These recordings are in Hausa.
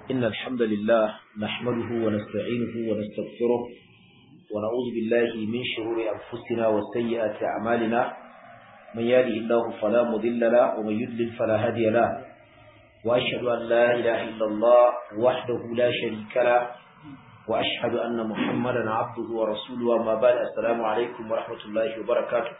إن الحمد لله نحمده ونستعينه ونستغفره ونعوذ بالله من شرور أنفسنا وسيئات أعمالنا من يهده الله فلا مضل له ومن يضلل فلا هادي له وأشهد أن لا إله إلا الله وحده لا شريك له وأشهد أن محمدا عبده ورسوله وما بعد السلام عليكم ورحمة الله وبركاته.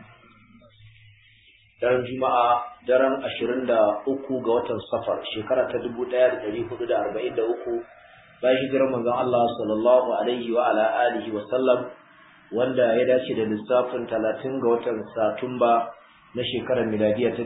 daren juma'a daren 23 ga watan safar shekara ta 1443 bayan hijirar manzon Allah sallallahu alaihi wa ala alihi wa sallam, wanda ya dace da lissafin 30 ga watan Satumba na shekarar miladiya ta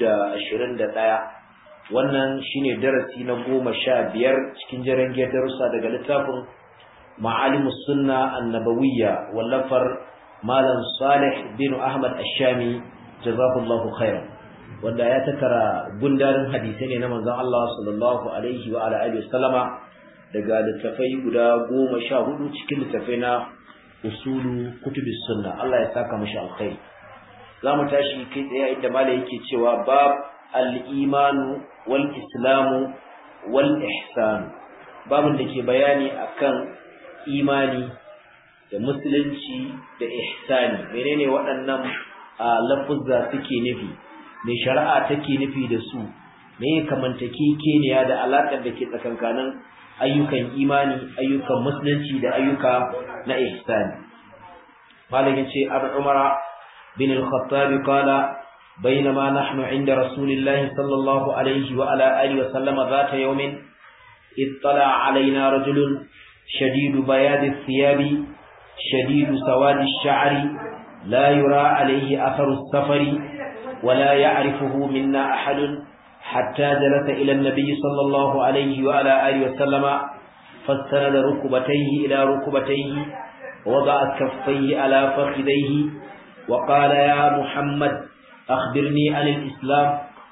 2021. wannan shine darasi na 15 cikin jerin darussa daga littafin Ma'alimus Sunna An-Nabawiyya wallafar Malam Salih bin Ahmad Ash-Shami jazakallahu khairan, wanda ya tattara gundarin hadisi ne na manzon Allah sallallahu alaihi wa ala alihi wasallama daga littafai guda 14 cikin littafai na usulu kutubus sunna. Allah ya saka mishi alkhairi. Zamu tashi kai tsaye inda malai yake cewa bab al-imanu wal islamu wal ihsan, babin da ke bayani akan imani da musulunci da ihsani. Menene waɗannan lafuzza suke nufi, me shari'a take nufi da su, me kamantakekeniya da alaƙar da ke tsakankanin ayyukan imani, ayyukan musulunci da ayyuka na ihsani. malam yace Abu Umar bin al-Khattab qala bainama nahnu 'inda rasulillahi sallallahu alayhi wa ala alihi wa sallam ذات يوم اطلع علينا رجل شديد بياض الثياب شديد سواد الشعر لا يرى عليه أثر السفر ولا يعرفه منا أحد حتى جلس إلى النبي صلى الله عليه وعلى آله وسلم فاستند ركبتيه إلى ركبتيه ووضع كفيه على فخذيه وقال يا محمد أخبرني عن الإسلام.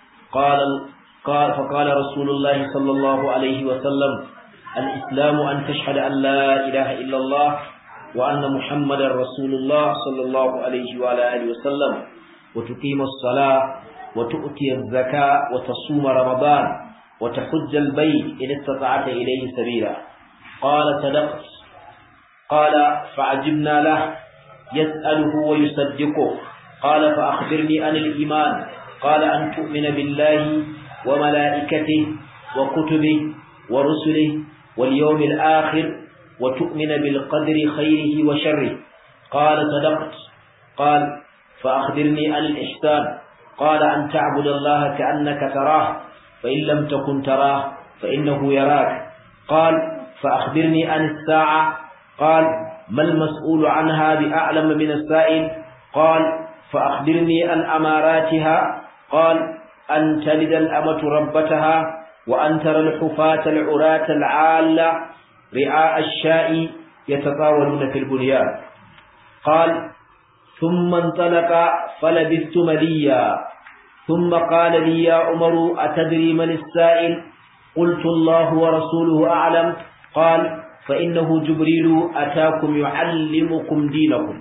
فقال رسول الله صلى الله عليه وسلم الإسلام أن تشهد أن لا إله إلا الله وأن محمد رسول الله صلى الله عليه وعلى آله وسلم وتقيم الصلاة وتؤتي الزكاة وتصوم رمضان وتحج البيت إن استطعت إليه سبيلا. قال صدقت. قال فعجبنا له يسأله ويصدقه. قال فأخبرني عن الإيمان. قال أن تؤمن بالله وملائكته وكتبه ورسله واليوم الآخر وتؤمن بالقدر خيره وشره. قال صدقت. قال فأخبرني عن الإحسان. قال أن تعبد الله كأنك تراه فإن لم تكن تراه فإنه يراك. قال فأخبرني عن الساعة. قال ما المسؤول عنها بأعلم من السائل. قال فأخبرني عن أماراتها. قال أن تلد الأمة ربتها وأن ترى الحفاة العراة العالة رعاء الشاء يتطاولون في البنيان. قال ثم انطلق فلبثت مليا ثم قال لي يا عمر أتدري من السائل؟ قلت الله ورسوله أعلم. قال فإنه جبريل أتاكم يعلمكم دينكم.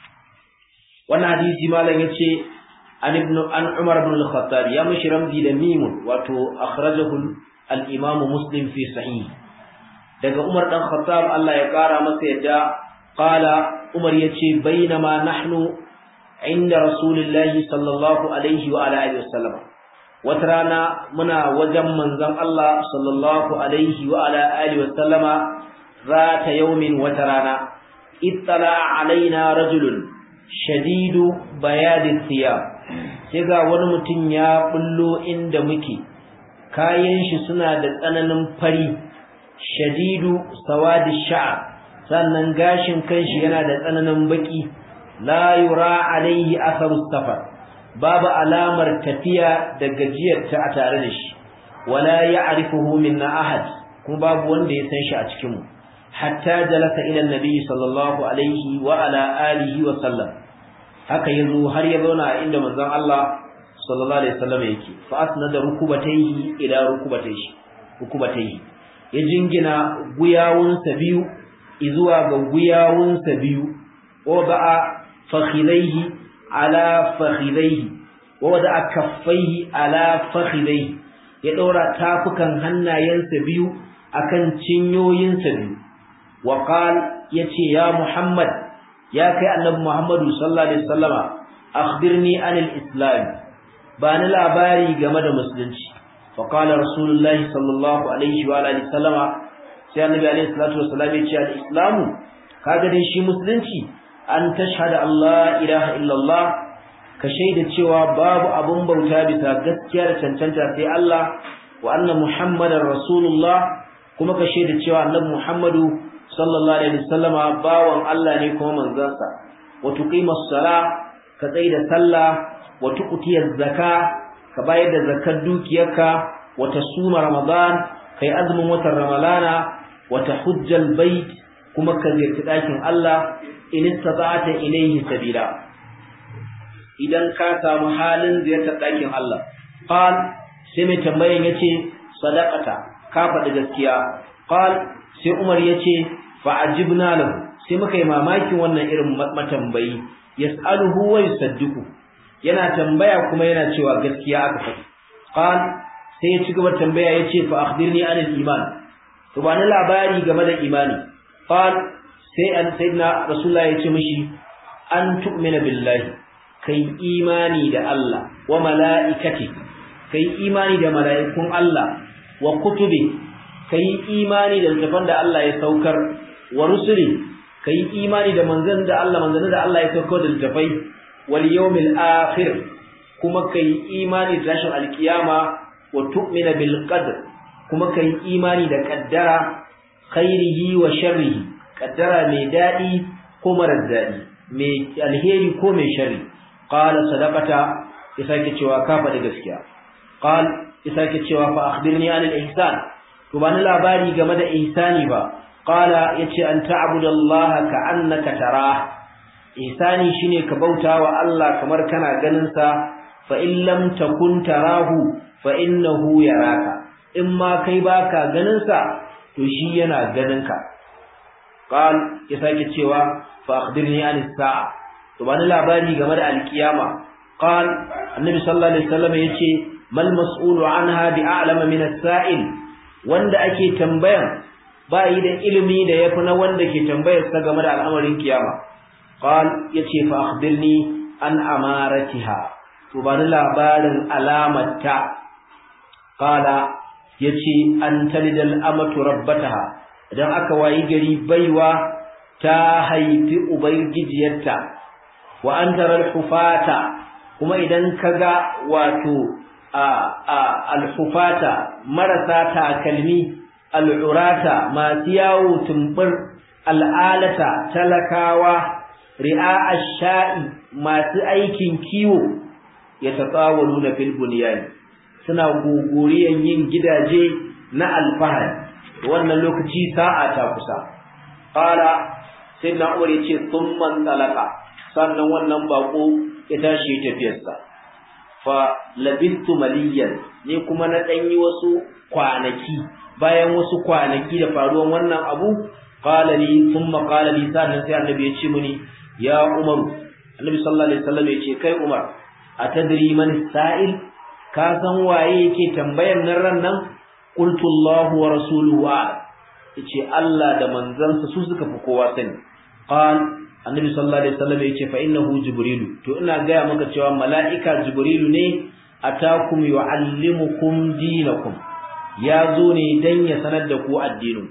وانا حديث مالا يتشي عن عمر بن الخطاب يا مش رمزي لميم واتو أخرجه الإمام مسلم في صحيح. daga Umar dan Khattab Allah ya kara masa yadda qala Umar yace bainama nahnu inda Rasulullahi sallallahu alaihi wa ala alihi wasallam, wata rana muna wajen manzon Allah sallallahu alaihi wa ala alihi wasallama zata yawmin wata rana ittala alaina rajulun shadidu bayadi thiyab, sai ga wani mutum ya bullo inda muke, kayan shi suna da tsananin fari, shadidu sawadi sha'r, sannan gashin kanshi yana da tsananin baki, la yura alaihi atharu safar, babu alamar tafiya da gajiyar ta a tare da shi, wala ya'rifuhu minna ahad, kuma babu wanda ya san shi a cikin mu. Hatta jalasa ila annabi sallallahu alaihi wa ala alihi wa sallam, haka yazo har ya zauna a inda manzon Allah sallallahu alaihi wasallam yake. Fa asnada rukubatayhi ila rukubatayhi, ya jingina guyawunsa biyu izuwa ga guyawunsa biyu, wada'a fakhidaihi ala fakhidaihi wada'a kaffaihi ala fakhidaihi, ya daura tafukan hannayensa biyu akan cinyoyinsa biyu wa qala yace ya Muhammad ya kai annabi Muhammadu sallallahu alaihi wasallama akhbirni anil islam bani labari game da musulunci fa qala rasulullahi sallallahu alaihi wa alihi wasallama sai annabi alaihi salatu wasallam ya ce al-islamu kaga dai shi musulunci an tashhada Allah ilaha illallah ka shaida cewa babu abun bauta bisa gaskiya da cancanta sai Allah wa anna muhammadar rasulullah kuma ka shaida cewa annabi Muhammadu sallallahu alaihi wasallama bawan Allah ne kuma manzansa wa tuqimus sala ka tsaida sallah wa tuqtiyaz zaka ka bayar da zakar dukiyarka wa tasuma ramadan kai azumin watan ramalana wa tahujjal bait kuma ka ziyarci dakin Allah in istata'ta ilayhi sabila idan ka samu halin ziyartar dakin Allah qal sai mai tambayan yace sadaqata ka faɗi gaskiya qal sai Umar yace fa ajibna lahu sai muka yi mamakin wannan irin matambayi yas'aluhu wa yusaddiqu yana tambaya kuma yana cewa gaskiya aka faɗi qal sai ya ci gaba tambaya yace fa akhbirni anil iman to bani labari game da imani qal sai sayyidina rasulullahi yace mishi an tu'mina billahi kai imani da Allah wa malaikati kai imani da malaikun Allah wa kutubi kai imani da littafan da Allah ya saukar wa rusuli kai imani da manzon da Allah ya saukar da littafai wal yawmil akhir kuma kai imani da tashin alkiyama wa tu'mina bil qadr kuma kai imani da kaddara khairihi wa sharrihi kaddara mai dadi ko marar dadi mai alheri ko mai sharri qala sadaqata isake cewa ka faɗi gaskiya qal isake cewa fa akhbirni anil ihsan to bani labari game da ihsani ba qala yace an ta'budallaha ka'annaka tarah ihsani shine ka bautawa Allah kamar kana ganin sa fa in lam takun tarahu fa innahu yaraka in ma kai baka ganin sa to shi yana ganin ka qal ya sake cewa fa akhbirni anis sa'a to bani labari game da alkiyama qal annabi sallallahu alaihi wasallam yace mal mas'ulu anha bi'alama min as-sa'il wanda ake tambayan ba yi da ilimi da yafi na wanda ke tambayar sa game da al'amarin kiyama qal yace fa akhbirni an amaratiha to bani labarin alamata qala yace an talidal amatu rabbataha idan aka wayi gari baiwa ta haifi ubangijiyarta wa antaral hufata kuma idan kaga wato al-hufata marasa takalmi al-urata masu yawo tumbur al'alata talakawa ri'a ash-sha'i masu aikin kiwo ya tatawaluna fil bunyan suna gogoriyan yin gidaje na alfahari wannan lokaci sa'a ta kusa qala sayyidina Umar yace thumma talaka sannan wannan bako ya tashi tafiyarsa fa labistu maliyan ne kuma na danyi wasu kwanaki bayan wasu kwanaki da faruwan wannan abu qala li thumma qala li sannan sai annabi ya ce mini ya Umar annabi sallallahu alaihi wasallam ya ce kai Umar atadri man sa'il ka san waye yake tambayar nan ran nan qultu Allah wa rasuluhu yace Allah da manzansa su suka fi kowa sani qal annabi sallallahu alaihi wasallam yace fa innahu jibrilu to ina ga maka cewa malaika jibrilu ne atakum yuallimukum dinakum yazo ne dan ya sanar da ku addinin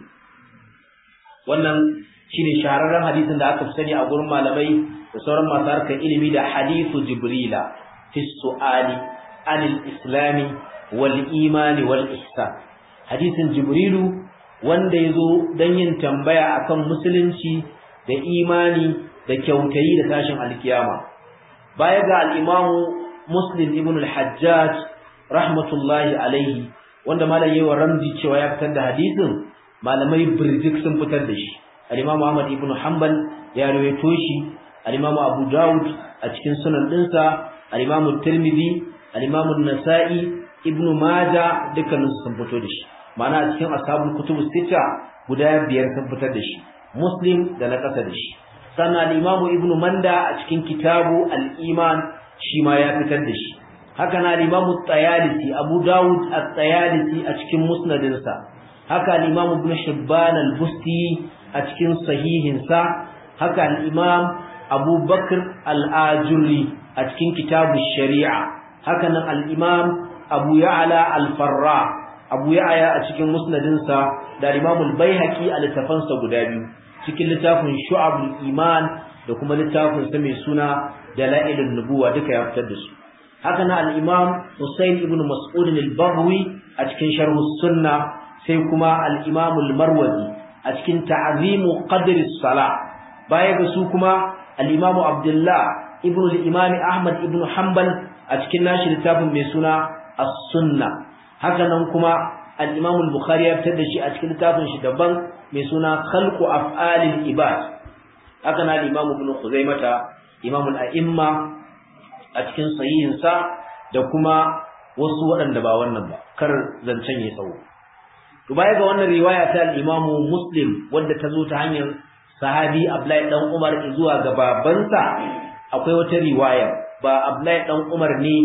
wannan shine shahararren hadisin da aka sani a gurin malamai da sauran masu harkar ilimi da hadithu jibrila fi su'ali anil islami wal imani wal ihsan hadisin jibrilu wanda yazo dan yin tambaya akan musulunci da imani da kyautayi da tashin alkiyama baya ga al-imamu muslim ibn al-hajjaj rahmatullahi alaihi wanda malai yayin ramzi cewa ya fitar da hadisin malamai birjik sun fitar da shi al-imamu ahmad ibn hanbal ya rawaito shi al-imamu abu daud a cikin sunan dinsa al-imamu tirmidhi al-imamu an-nasa'i ibn majah dukkanin sun fito da shi ma'ana a cikin ashabul kutubus sita guda biyar sun fitar da shi muslim da na kasa da shi sannan al-imamu ibn manda a cikin kitabu al-iman shi ma ya fitar da shi haka na al-Imam at-Tayalisi Abu Dawud at-Tayalisi a cikin musnadinsa, haka al-Imam Ibn Hibban al-Busti a cikin sahihinsa, haka al-Imam Abu Bakr al-Ajurri a cikin kitabu Shari'a, haka nan al-Imam Abu Ya'la al-Farra Abu Ya'ya a cikin musnadinsa da al-Imam al-Baihaqi a littafansa guda biyu, cikin littafin Shu'abul Iman da kuma littafin sa mai suna Dalailun Nubuwa duka ya fitar da su. haka na al-Imam Husayn ibn Mas'ud al-Baghawi a cikin Sharh as-Sunnah, sai kuma al-Imam al-Marwazi a cikin Ta'zimu Qadr as-Salah. Baya ga su kuma al-Imam Abdullah ibn al-Imam Ahmad ibn Hanbal a cikin nashi littafin mai suna As-Sunnah. Haka nan kuma al-Imam al-Bukhari ya fitar da shi a cikin littafin shi daban mai suna Khalqu Af'alil Ibad. Haka na al-Imam Ibn Khuzaimah Imam al-A'imma a cikin sahihinsa da kuma wasu waɗanda ba wannan ba, kar zancen ya tsawo. To baya ga wannan riwaya ta al-Imam Muslim wanda ta zo ta hanyar sahabi Abdullahi dan Umar zuwa ga babansa, akwai wata riwaya ba Abdullahi dan Umar ne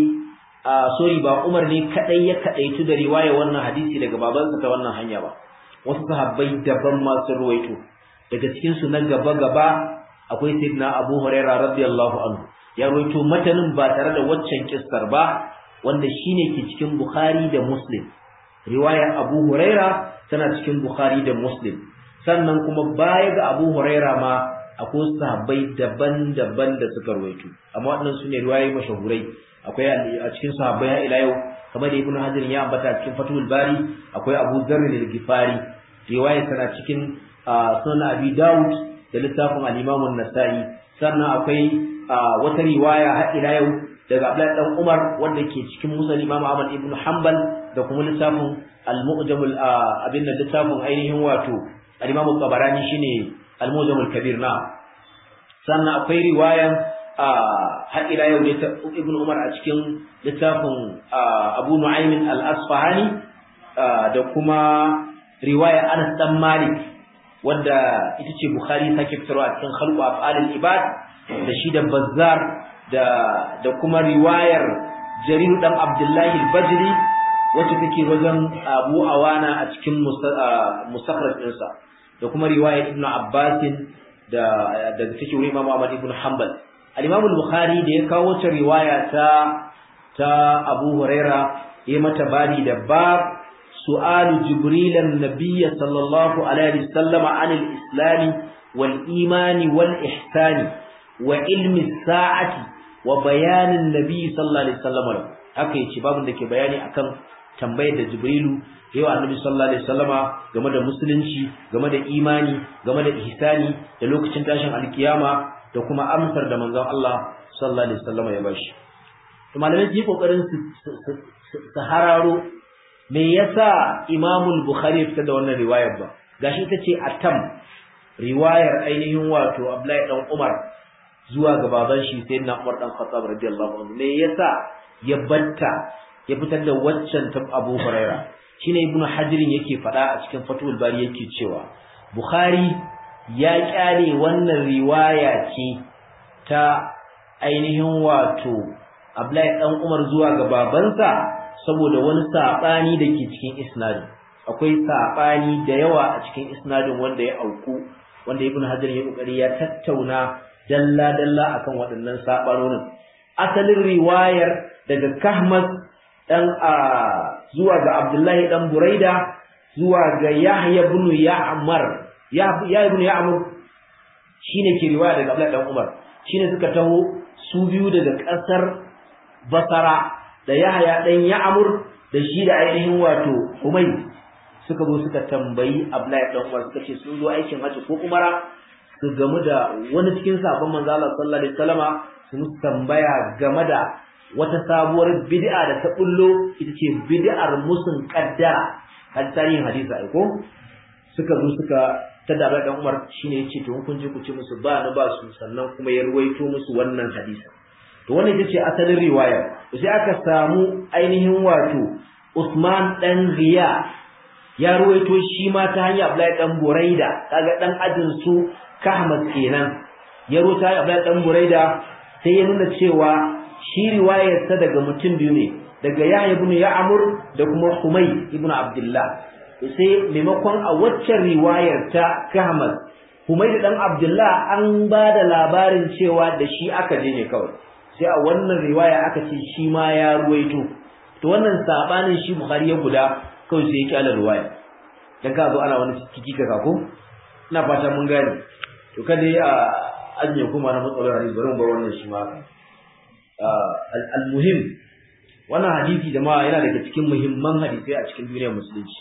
ba Umar ne kadai ya kadaitu da riwaya wannan hadisi daga babansa ta wannan hanya ba, wasu sahabbai daban ma sun ruwaito. Daga cikin su na gaba akwai sayyidina Abu Hurairah radiyallahu anhu, ya ruwaito matanin ba tare da waccan kissar ba, wanda shine ke cikin Bukhari da Muslim. Riwayar Abu Huraira tana cikin Bukhari da Muslim. Sannan kuma baya ga Abu Huraira ma akwai sahabbai daban-daban da suka ruwaito, amma waɗannan sune riwayoyi mashahurai. Akwai a cikin sahabbai ila yau kamar da Ibn Hajar ya ambata cikin Fathul Bari, akwai Abu Dharr al-Ghifari, riwaya tana cikin Sunan Abi Dawud da littafin al-Imam an-Nasa'i. Sannan akwai wata riwaya har ila yau daga Abdullahi dan Umar wanda ke cikin Musnad Imam Ahmad ibn Hanbal da kuma littafin al-Mu'jam littafin ainihin wato al-Imam al-Tabarani shine al-Mu'jam al-Kabir na. Sannan akwai riwayan har ila yau da Ibn Umar a cikin littafin Abu Nu'aym al-Asfahani da kuma riwaya Anas dan Malik wanda ita ce Bukhari sake fitarwa a cikin Khalqu Af'alil Ibad da shi da Bazzar da kuma riwayar Jarir dan Abdullahi al-Bajri wacce take wajen Abu Awana a cikin musakhraj ɗinsa, da kuma riwayar Ibn Abbas da take wurin Imam Ahmad ibn Hanbal. Al-Imam al-Bukhari da ya kawo wata riwaya ta Abu Huraira ya mata bari da bab su'alu Jibril an-nabiy sallallahu alaihi wasallam 'anil islam wal iman wal ihsan wa ilmi as-sa'ati wa bayan an-nabiy sallallahu alaihi wasallam. Haka yace babun da ke bayani akan tambayar da Jibrilu yayi wa Annabi sallallahu alaihi wasallama game da musulunci, game da imani, game da ihsani da lokacin tashin alkiyama da kuma amsar da manzon Allah sallallahu alaihi wasallama ya bashi. To malamai ji kokarin su hararo me yasa Imam al-Bukhari ya fitar da wannan riwayar ba. Gashi ita ce atam riwayar ainihin wato Abdullahi dan Umar zuwa ga baban shi sayyidina Umar dan Khattab radiyallahu anhu. Me yasa ya batta ya fitar da waccan ta Abu Huraira? Shine Ibn Hajar yake faɗa a cikin Fathul Bari yake cewa Bukhari ya kyale wannan riwaya ce ta ainihin wato Abdullahi dan Umar zuwa ga babansa saboda wani sabani da ke cikin isnadin. Akwai sabani da yawa a cikin isnadin wanda ya auku, wanda Ibn Hajar ya kokari ya tattauna dalla akan waɗannan sabanonin. Asalin riwayar daga Kahmas dan zuwa ga Abdullahi dan Buraida zuwa ga Yahya ibn Ya'mar. Yahya ibn Ya'mar shine ke riwaya daga Abdullahi dan Umar. Shine suka taho su biyu daga ƙasar Basra da Yahya dan Ya'mur da shi da ainihin wato Humayd suka zo suka tambayi Abdullahi dan Umar, suka ce sun zo aikin haji ko umara su gamu da wani cikin sahabban manzo Allah sallallahu alaihi wasallama su musu tambaya game da wata sabuwar bid'a da ta bullo, ita ce bid'ar musun qaddara. Kan tarihin hadisi ai ko suka zo suka tada Abdullahi dan Umar, shine yace to kun je ku ce musu ba ni ba su, sannan kuma ya ruwaito musu wannan hadisi. To wannan ita ce asalin riwaya. Sai aka samu ainihin wato Usman dan Riya ya ruwaito shi ma ta hanyar Abdullahi dan Buraida, kaga dan ajin su Kahmas kenan. Ya ruwaita Abdullahi dan Buraida sai ya nuna cewa shi riwayarsa daga mutum biyu ne, daga Yahya ibn Ya'mur da kuma Humayd ibn Abdullah. Sai maimakon a waccan riwayar ta Ahmad, Humayd dan Abdullah an ba da labarin cewa da shi aka je ne kawai, sai a wannan riwaya aka ce shi ma ya ruwaito. To wannan sabanin shi Bukhari ya guda kawai sai ya kyala riwaya, dan ka zo ana wani ciki ka ko ina fata mun gane. To kada ya azumi kuma na matsalar hadisi, bari mu bar wannan shi ma al-muhim. Wannan hadisi jama'a yana daga cikin muhimman hadisi a cikin duniyar musulunci.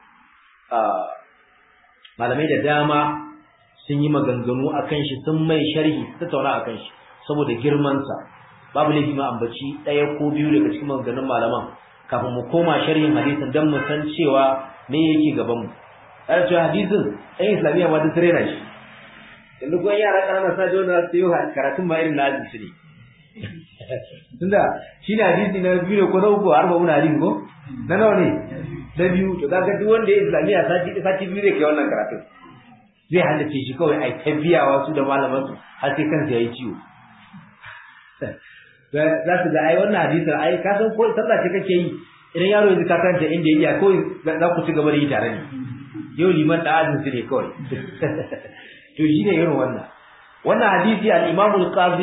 Malamai da dama sun yi maganganu akan shi, sun mai sharhi, tattauna akan shi saboda girman sa. Babu laifi ma ambaci daya ko biyu daga cikin maganganun malaman kafin mu koma sharhin hadisin dan mu san cewa me yake gaban mu. Ai cewa hadisin ɗan Islamiyya ma duk rena shi. Yanzu ko yara kanana sa jona su yi karatun ma irin na hadisi ne. Tunda shi ne hadisi na biyu ko na uku har ba mun hadisi ko? Na nawa ne? Na biyu. To kaga duk wanda ya Islamiyya sati biyu zai kai wannan karatun. Zai haddace shi kawai ai tabiyawa su da malaman su har sai kansa yayi ciwo. Za su ga ai wannan hadisin ai ka san ko sallah ce kake yi, idan yaro yanzu ka karanta inda yake ko za ku ci gaba da yi tare ne. Yau liman da azin su ne kawai. To shi ne irin wannan hadisi al-Imam al-Qadi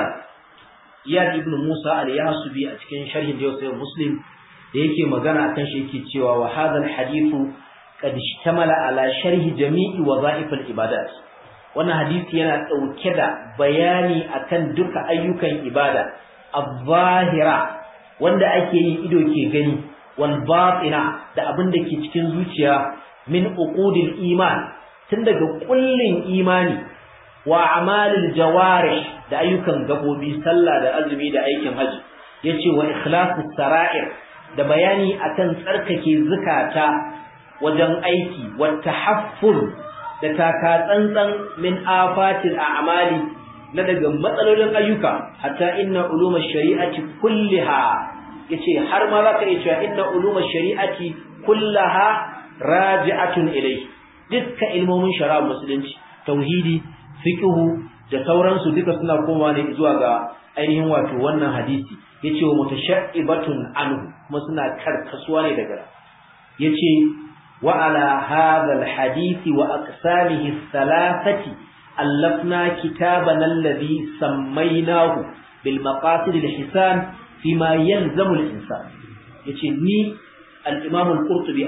Iyad ibn Musa al-Yahsubi a cikin sharhin da Sahih Muslim da yake magana akan shi yake cewa wa hadha al-hadithu qad ishtamala ala sharhi jami'i wadha'if al-ibadat. Wannan hadisi yana dauke da bayani akan duka ayyukan ibada az-zahira wanda ake yi ido ke gani, wal batina da abin da ke cikin zuciya, min uqudil iman, tun daga kullin imani, wa amalil jawarih da ayyukan gabobi, sallah da azumi da aikin haji. Yace wa ikhlasus sara'ir da bayani akan tsarkake zakata wajen aiki, wa tahaffuz da taka tsantsan min afatil a'mali na daga matsalolin ayyuka, hatta inna ulumash shari'ati kullaha, yace har ma zaka iya cewa inna ulumash shari'ati kullaha raji'atun ilayhi. Dukkan ilmomin shari'a musulunci, tauhidi, fiqhu da sauransu duka suna komawa ne zuwa ga ainihin wato wannan hadisi. Yace wa mutashaibatun anhu, kuma suna karkasuwa ne daga. Yace wa ala hadha alhadith wa aqsamihi thalathati allafna kitabana alladhi sammaynahu bil maqasid alhisan fima yalzamu al-insan. Yace ni al-Imam al-Qurtubi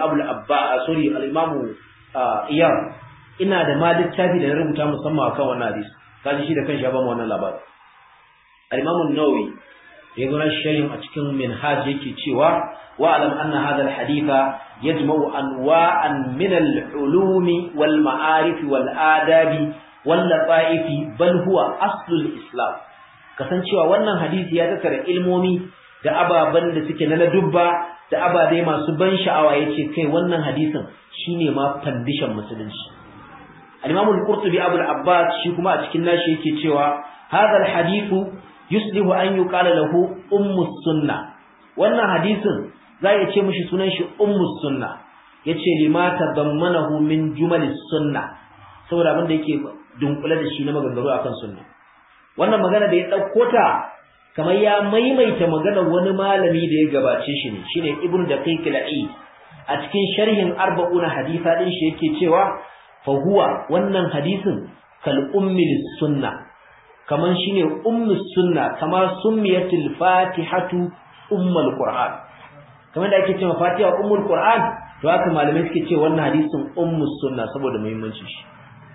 al-Imam Iyad ina da ma littafi da na rubuta musamman akan wannan hadisi. Kaji shi da kanshi ya ba mu wannan labari. Al-Imam an-Nawawi ya zo na sharhin a cikin Minhaj yake cewa wa alam anna hadha al-haditha yajma'u anwa'an min al-ulumi wal ma'arif wal adabi wal lata'ifi bal huwa aslul islam. Kasancewa wannan hadisi ya tattara ilmomi da ababan da suke na ladubba da ababe masu ban sha'awa. Yace kai wannan hadisin shine ma foundation musulunci. Al-Imam al-Qurtubi Abu al-Abbas shi kuma a cikin nashi yake cewa hadha al-hadithu yuslihu an yuqala lahu ummus sunnah. Wannan hadisin zai ce mishi sunan shi ummus sunnah. Yace lima tadammanahu min jumalis sunnah, saboda abin da yake dunkule da shi na maganganu akan sunna. Wannan magana da ya dauko ta kamar ya maimaita maganar wani malami da ya gabace shi ne, shine Ibn Daqiq al-Eid a cikin sharhin 40 hadisa din shi yake cewa fa huwa wannan hadisin kal ummil sunna, kaman shine ummus sunna, kama summiyatil fatihatu ummul qur'an, kamar da ake cewa fatiha ummul qur'an, to haka malamai suke cewa wannan hadisin ummus sunna saboda muhimmancin shi.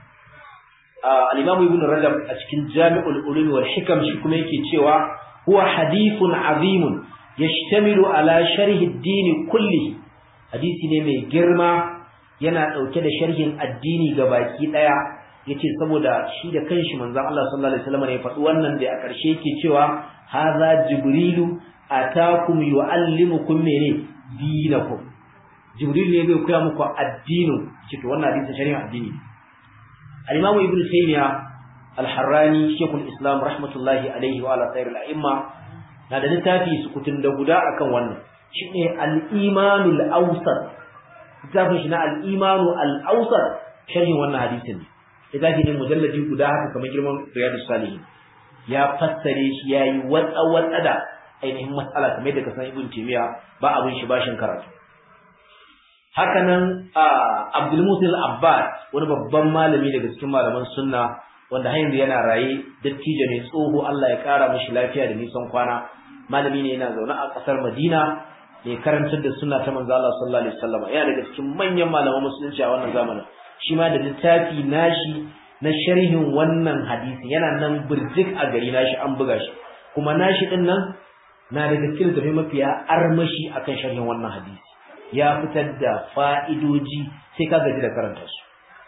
Al-Imam Ibn Rajab a cikin Jami'ul Ulum wal Hikam shi kuma yake cewa huwa hadithun azimun yashtamilu ala sharhi ad-din kulli. Hadisi ne mai girma, yana dauke da sharhin addini gabaki daya. Yace saboda shi da kanshi manzon Allah sallallahu alaihi wasallam ne ya faɗi wannan da a ƙarshe yake cewa hadha jibrilu atakum yuallimukum dinakum. Jibril ne zai koya muku addinin. Cike wannan hadisin sharhin addini. Al-Imam Ibn Taymiyyah Al-Harrani Sheikhul Islam rahmatullahi alaihi wa ala sayyidil a'imma na da littafi sukutun da guda akan wannan, shine al-Imanul Awsat. Littafin shi na al-Imanu al-Awsat sharhin wannan hadisin. Littafi ne mujalladi guda haka kamar girman Riyadus Salihin. ya fassare shi yayi watsa da ainihin matsala kamar da kasan Ibn Taymiyyah ba abin shi bashin karatu. Hakanan Abdul Musil Abbas wani babban malami daga cikin malaman sunna wanda har yanzu yana raye, dattijo ne tsoho, Allah ya kara mishi lafiya da nisan kwana. Malami ne yana zaune a kasar Madina, ne karantar da sunna ta manzo Allah sallallahu alaihi wasallam. Yana daga cikin manyan malaman musulunci a wannan zamanin. Shi ma da littafi nashi na sharhin wannan hadisi yana nan burjik a gari nashi, an buga shi. Kuma nashi din nan na daga cikin tafi mafiya armashi akan sharhin wannan hadisi. Ya fitar da fa'idoji sai ka gaji da karanta su.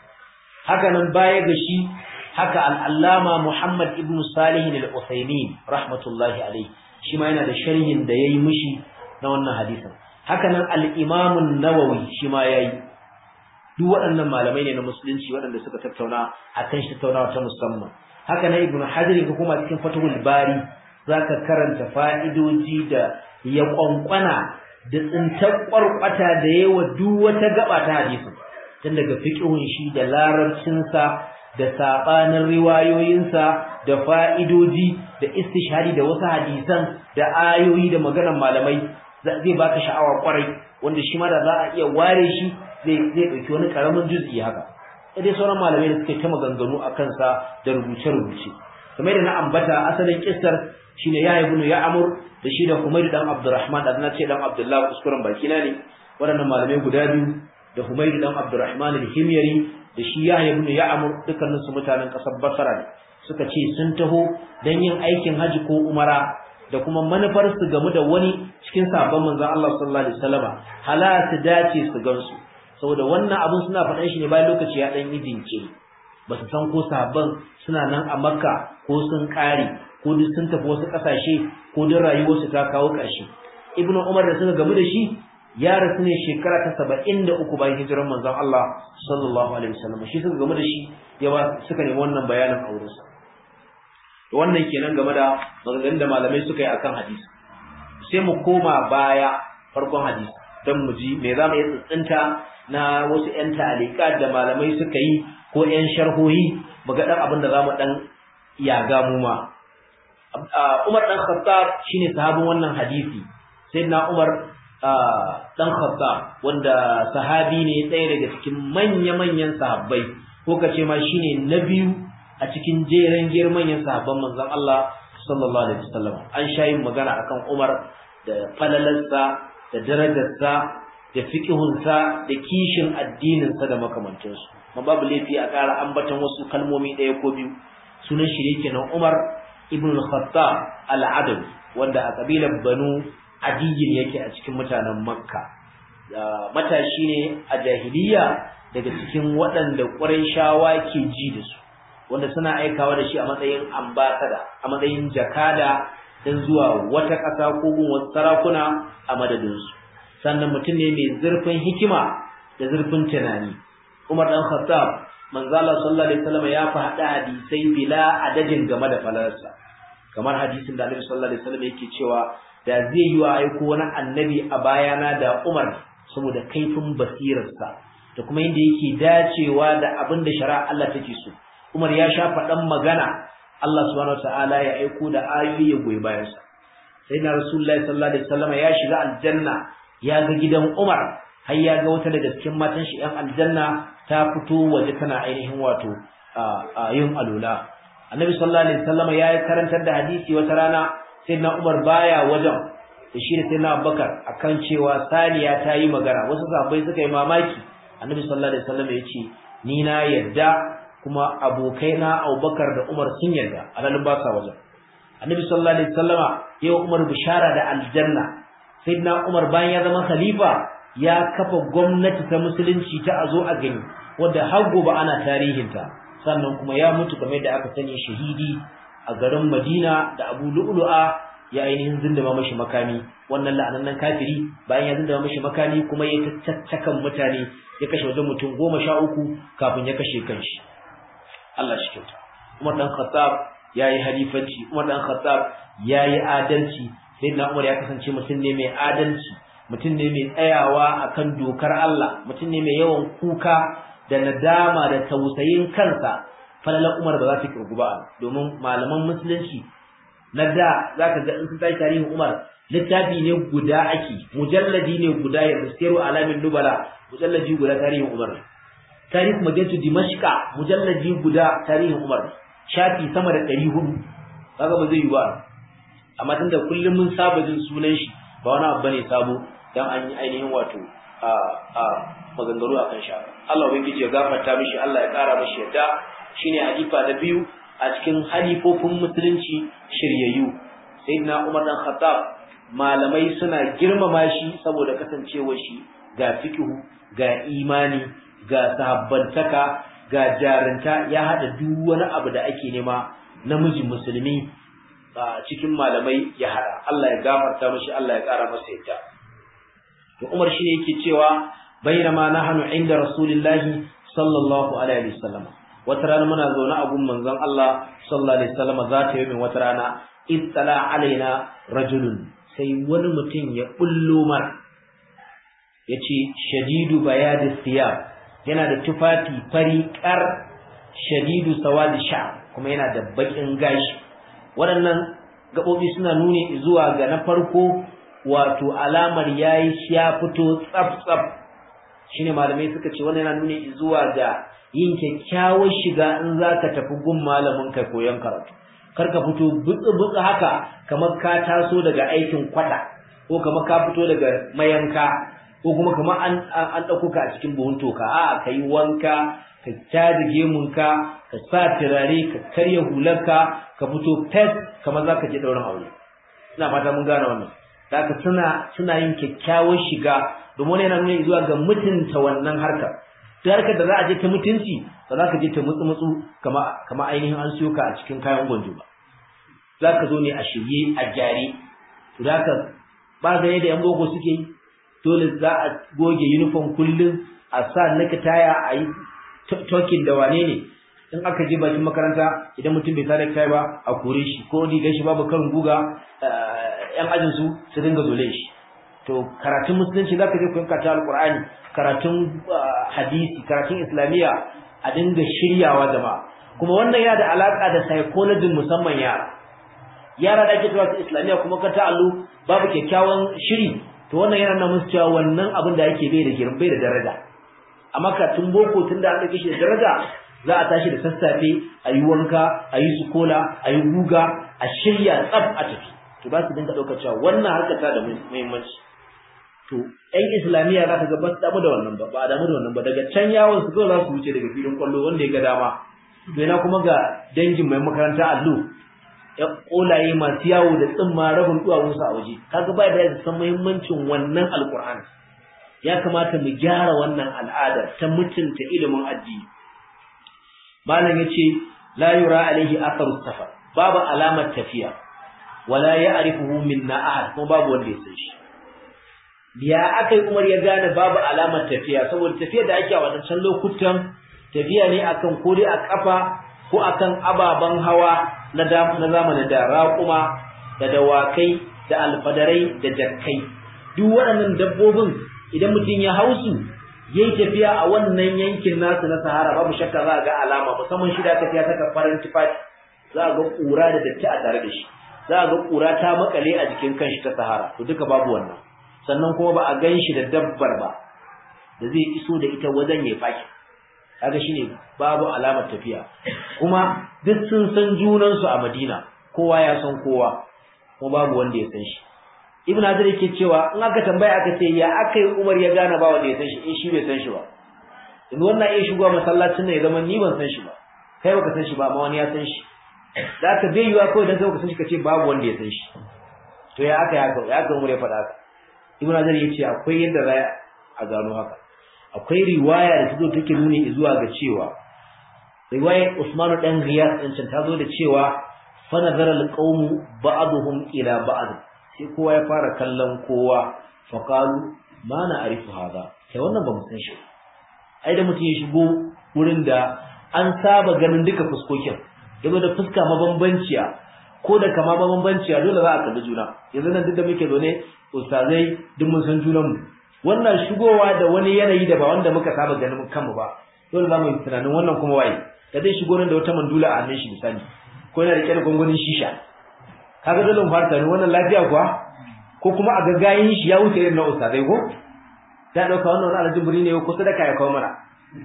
Haka nan baya ga shi, haka al-Allama Muhammad ibn Salih al-Uthaymin rahmatullahi alayhi, shi ma yana da sharhin da yayi mishi na wannan hadisin. Haka nan al-Imam an-Nawawi shi ma yayi. Duk waɗannan malamai ne na musulunci waɗanda suka tattauna akan shi tattaunawa ta musamman. Haka nan Ibn Hajar ko kuma cikin Fathul Bari zaka karanta fa'idoji da ya kwankwana da tsintar kwarkwata da yawa duk wata gaba ta hadisin, tun daga fiqhun shi da larabcinsa da sabanin riwayoyinsa da fa'idoji da istishhadi da wasu hadisan da ayoyi da maganar malamai, zai baka sha'awa kwarai, wanda shi ma da za a iya ware shi zai dauki wani karamin juz'i haka. Sai sauran malamai da suke ta maganganu akan sa da rubuce-rubuce. Kamar da na ambata, asalin kissar shine Yahya ibn Ya'mur da shi da Humayd dan Abdurrahman, da na ce dan Abdullah, kuskuren bakina ne. Waɗannan malamai guda biyu da Humayd dan Abdurrahman al-Himyari da shi Yahya ibn Ya'mur, dukkanin su mutanen kasar Basra ne. Suka ce sun taho dan yin aikin haji ko umara, da kuma manufar su game da wani cikin sahabban manzon Allah sallallahu alaihi wasallama, hala su dace su gansu. Saboda wannan abun suna faɗan shi ne bayan lokaci ya dan yi jinkiri. Ba su san ko sahabban suna nan a Makka ko sun kare ko duk sun tafi wasu kasashe ko duk rayuwarsu ta kawo ƙarshe. Ibn Umar da suka gamu da shi ya rasu ne shekara ta 73 bayan hijirar manzon Allah sallallahu alaihi wasallam. Shi suka gamu da shi suka nemi wannan bayanin aurensa. To wannan kenan game da maganganun da malamai suka yi akan hadisi. Sai mu koma baya farkon hadisi dan mu ji me zamu yi tsinta na wasu ƴan ta'aliqat da malamai suka yi ko ƴan sharhohi, mu ga dan abin da zamu dan yaga mu ma. Umar dan Khattab shine sahabin wannan hadisi. Sayyidina Umar dan Khattab wanda sahabi ne, ɗaya daga cikin manya-manyan sahabbai, ko kace ma shine na biyu a cikin jeren manyan sahabban manzon Allah sallallahu alaihi wasallam. An shayin magana akan Umar da falalarsa da darajarsa da fiqhunsa da kishin addininsa da makamantansu. Ma babu laifi a ƙara ambaton wasu kalmomi ɗaya ko biyu. Sunan shi ne kenan Umar ibn al-Khattab al-Adawi, wanda a kabilar Banu Adiyyin yake a cikin mutanen Makka. Matashi ne a jahiliya daga cikin waɗanda Qurayshawa ke ji da su, wanda suna aikawa da shi a matsayin ambassador, a matsayin jakada dan zuwa wata ƙasa ko gun wasu sarakuna a madadinsu. Sannan mutum ne mai zurfin hikima da zurfin tunani. Umar dan Khattab, manzo Allah sallallahu alaihi wasallam ya faɗa hadisai bila adadin game da falalarsa. Kamar hadisin da Annabi sallallahu alaihi wasallam yake cewa da zai yi wa aiko wani annabi a bayana da Umar, saboda kaifin basirarsa da kuma yadda yake dacewa da abin da shari'a Allah take so. Umar ya sha faɗan magana, Allah subhanahu wataala ya aiko da ayoyi ya goyi bayansa. Sayyidina Rasulullahi sallallahu alaihi wasallam ya shiga aljanna, ya ga gidan Umar, har ya ga wata daga cikin matan shi ɗan aljanna ta fito waje tana ainihin wato yin alula. Annabi sallallahu alaihi wasallam ya karantar da hadisi wata rana, sayyidina Umar baya wajen, da shi da sayyidina Abubakar, akan cewa saniya ta yi magana. Wasu sahabbai suka yi mamaki. Annabi sallallahu alaihi wasallam ya ce, ni na yadda, kuma abokaina Abubakar da Umar sun yarda, alalin ba sa wajen. Annabi sallallahu alaihi wasallama ya Umar bishara da aljanna. Sayyidina Umar bayan ya zama khalifa ya kafa gwamnati ta musulunci ta azo a gani, wanda har gobe ana tarihinta. Sannan kuma ya mutu kamar da aka sani shahidi a garin Madina, da Abu Lu'lu'a ya ainihin zindama mashi makami. Wannan la'anannan kafiri bayan ya zindama mashi makami kuma ya tattakan mutane, ya kashe wajen mutum 13 kafin ya kashe kanshi. Allah shi kyauta. Umar dan Khattab yayi halifanci, Umar dan Khattab yayi adalci. Sayyidina Umar ya kasance mutum ne mai adalci, mutum ne mai tsayawa akan dokar Allah, mutum ne mai yawan kuka da nadama da tausayin kansa falalan Umar ba za ta kirgu ba domin malaman musulunci na da zaka ga in sun tashi tarihin Umar littafi ne guda ake mujalladi ne guda ya Siru Alamin Nubala mujalladi guda tarihin Umar tarihi madinatu Dimashqa mujalladi guda tarihin Umar shafi sama da 400 kaga ba zai yi ba amma tunda kullum mun saba jin sunan shi ba wani abu bane sabo dan an yi ainihin wato maganganu akan shi Allah ubangiji ya gafarta mishi Allah ya kara mishi yadda shine halifa da biyu a cikin halifofin musulunci shiryayyu sayyidina Umar dan Khattab malamai suna girmama shi saboda kasancewar shi ga fiqhu ga imani ga sahabbantaka ga jarinta ya hada duk wani abu da ake nema namiji musulmi cikin malamai ya hada Allah ya gafarta mishi Allah ya kara masa yadda to Umar shine yake cewa bainama nahnu inda rasulillahi sallallahu alaihi wasallam wata rana muna zaune a gun manzon Allah sallallahu alaihi wasallam zata yi min wata rana ittala alaina rajulun sai wani mutum ya bullo mar yace shadidu bayadi thiyab yana da tufafi fari kar shadidu sawadi sha kuma yana da bakin gashi waɗannan gabobi suna nuni zuwa ga na farko wato alamar yayi ya fito tsaf tsaf shine malamai suka ce wannan yana nuni zuwa ga yin kyakkyawar shiga in zaka tafi gun malamin kai koyon karatu karka fito butsu haka kamar ka taso daga aikin kwada ko kamar ka fito daga mayanka ko kuma kamar an dauko ka a cikin buhun toka a kai wanka ka caji gemunka ka sa turare ka karya hularka ka fito fes kamar zaka je dauran aure ina fata mun gane wannan zaka suna yin kyakkyawar shiga domin yana nuna zuwa ga mutunta wannan harkar ta harkar da za a je ta mutunci ba za ka je ta mutsu kama ainihin an siyo ka a cikin kayan gwanjo ba za ka zo ne a shirye a gyare to da ka ba ga yadda yan boko suke yi dole za a goge uniform kullum a sa nakataya a yi talking da wane ne in aka je bakin makaranta idan mutum bai tare kai ba a kore shi ko rigar shi babu karin guga yan ajin su dinga zole shi to karatun musulunci zaka je koyon karatu alqur'ani karatun hadisi karatun islamiya a dinga shiryawa jama'a kuma wannan yana da alaka da psychology musamman yara da ake zuwa islamiya kuma ka ta'allu babu kyakkyawan shiri to wannan yana nuna musu cewa wannan abin da yake bai da girma bai da daraja amma karatun boko tunda an dauke shi da daraja za a tashi da sassafe a yi wanka a yi sukola a yi guga a shirya tsaf a tafi to ba su dinga ɗaukar cewa wannan harkar ta da muhimmanci to ɗan islamiyya za ka ga ba su damu da wannan ba a damu da wannan ba daga can yawon su kawai za su wuce daga filin kwallo wanda ya ga dama to yana kuma ga dangin mai makaranta allo ya kolaye masu yawo da tsimma rabin duwawunsu a waje kaga ba da ya san muhimmancin wannan alkur'ani ya kamata mu gyara wannan al'ada ta mutunta ilimin addini malam yace la yura alaihi atharu safar babu alamar tafiya wala ya'rifuhu minna ahad kuma babu wanda ya san shi biya akai Umar ya gane babu alamar tafiya saboda tafiyar da ake a wadancan lokutan tafiya ne akan kodi a kafa ko akan ababan hawa na zamanin da raƙuma da dawakai da alfadarai da jakkai duk waɗannan dabbobin idan mutum ya hausu yayi tafiya a wannan yankin nasu na Sahara babu shakka za ga alama musamman shi da tafiya ta farin tufafi za ga kura da datti a tare da shi za ga kura ta makale a jikin kanshi ta Sahara to duka babu wannan sannan kuma ba a ganshi da dabbar ba da zai iso da ita wajen ya faki kaga shine babu alamar tafiya kuma duk sun san junan su a Madina kowa ya san kowa kuma babu wanda ya san shi Ibn Hajar yake cewa in aka tambaya aka ce ya akai Umar ya gane ba wanda ya san shi in shi bai san shi ba in wannan ya shigo masallacin ne ya zama ni ban san shi ba kai baka san shi ba amma wani ya san shi da ka bai yiwa kawai dan sai ka san shi kace babu wanda ya san shi to ya aka Umar ya faɗa haka Ibn Hajar yace akwai yadda za a gano haka akwai riwaya da tazo take nuni zuwa ga cewa riwayar Usman dan Ghiyas din ta zo da cewa fa nazara alqawmu ba'dhum ila ba'd sai kowa ya fara kallon kowa fa qalu ma na arifu hada kai wannan ba mu san shi ai da mutum ya shigo wurin da an saba ganin duka fuskokin da fuska mabambanciya ko da kama mabambanciya dole za a kalli juna yanzu nan duk da muke zaune ustazai duk mun san junan mu wannan shigowa da wani yanayi da ba wanda muka saba ganin kanmu ba dole za mu yi tunanin wannan kuma waye da zai shigo nan da wata mandula a hannun shi misali ko yana rike da gongonin shisha kaga dole mu fara wannan lafiya kuwa ko kuma a gaggayin shi ya wuce irin na ustadai ko ta dauka wannan alajin buri ne ko sadaka ya kawo mana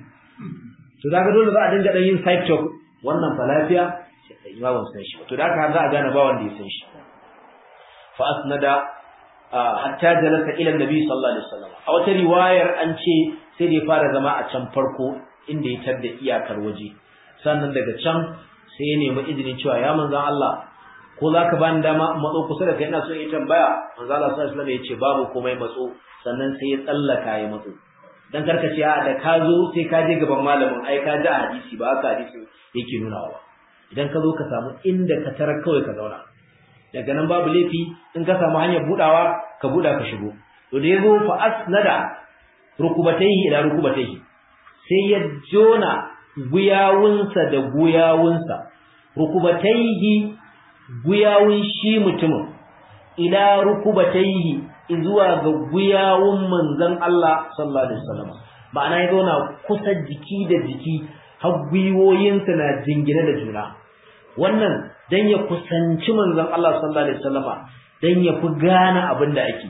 to kaga dole za a dinga dan yin side talk wannan fa lafiya ba ban san shi to da haka za a gane ba wanda ya san shi fa asnada hatta jalasa ila annabi sallallahu alaihi wasallam a wata riwayar an ce sai da ya fara zama a can farko inda ya tarda iyakar waje sannan daga can sai ya nemi izinin cewa ya manzon Allah ko zaka bani dama matso kusa da kai ina so in tambaya manzon Allah sallallahu alaihi wasallam ya ce babu komai matso sannan sai ya tsallaka ya matso dan karkace a da ka zo sai ka je gaban malamin ai ka ji a hadisi ba haka hadisi yake nunawa ba idan ka zo ka samu inda ka tarar kawai ka zauna daga nan babu laifi in ka samu hanyar budawa ka buda ka shigo to da yazo fa asnada rukubatayhi ila rukubatayhi sai ya jona guyawunsa da guyawunsa rukubatayhi guyawun shi mutumin ila rukubatayhi zuwa ga guyawun manzon Allah sallallahu alaihi wasallam ma'ana ya zauna kusa jiki da jiki har gwiwoyinsa na jingine da juna wannan dan ya kusanci manzon Allah sallallahu alaihi wasallama dan ya fi gane abin da ake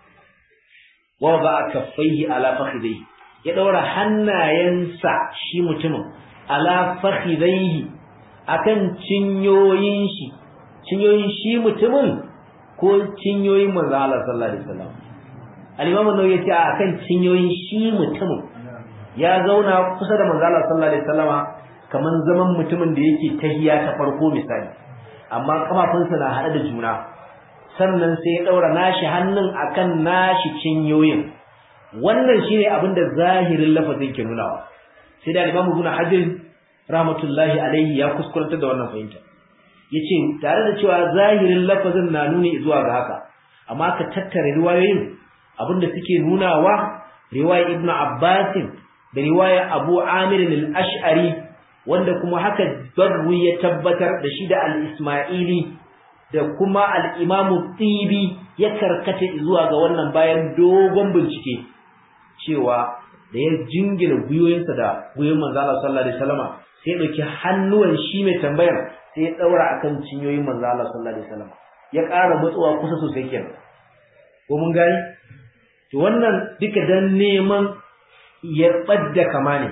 wa ba kaffaihi ala fakhidai ya daura hannayensa shi mutumin ala fakhidaihi akan cinyoyin shi mutumin ko cinyoyin manzon Allah sallallahu alaihi wasallam al-imam an-nawawi yace akan cinyoyin shi mutumin ya zauna kusa da manzon Allah sallallahu alaihi wasallama kaman zaman mutumin da yake tahiya ta farko misali amma kafafunsa na hade da juna sannan sai ya daura nashi hannun akan nashi cinyoyin wannan shine abinda zahirin lafazin ke nunawa sai da Imam Ibn Hajar rahmatullahi alaihi ya kuskuranta da wannan fahimta yace tare da cewa zahirin lafazin na nuni zuwa ga haka amma ka tattare riwayoyin abinda suke nunawa riwaya Ibn Abbas da riwaya Abu Amir al-Ash'ari wanda kuma haka Barwi ya tabbatar da shi da al-Ismaili da kuma al-Imam Tibi ya karkata zuwa ga wannan bayan dogon bincike cewa da ya jingina guyoyinsa da guyoyin manzo Allah sallallahu alaihi wasallama sai ya dauki hannuwan shi mai tambayar sai ya daura akan cinyoyin manzo Allah sallallahu alaihi wasallama ya ƙara matsuwa kusa sosai kenan ko mun gani to wannan duka dan neman ya badda kama ne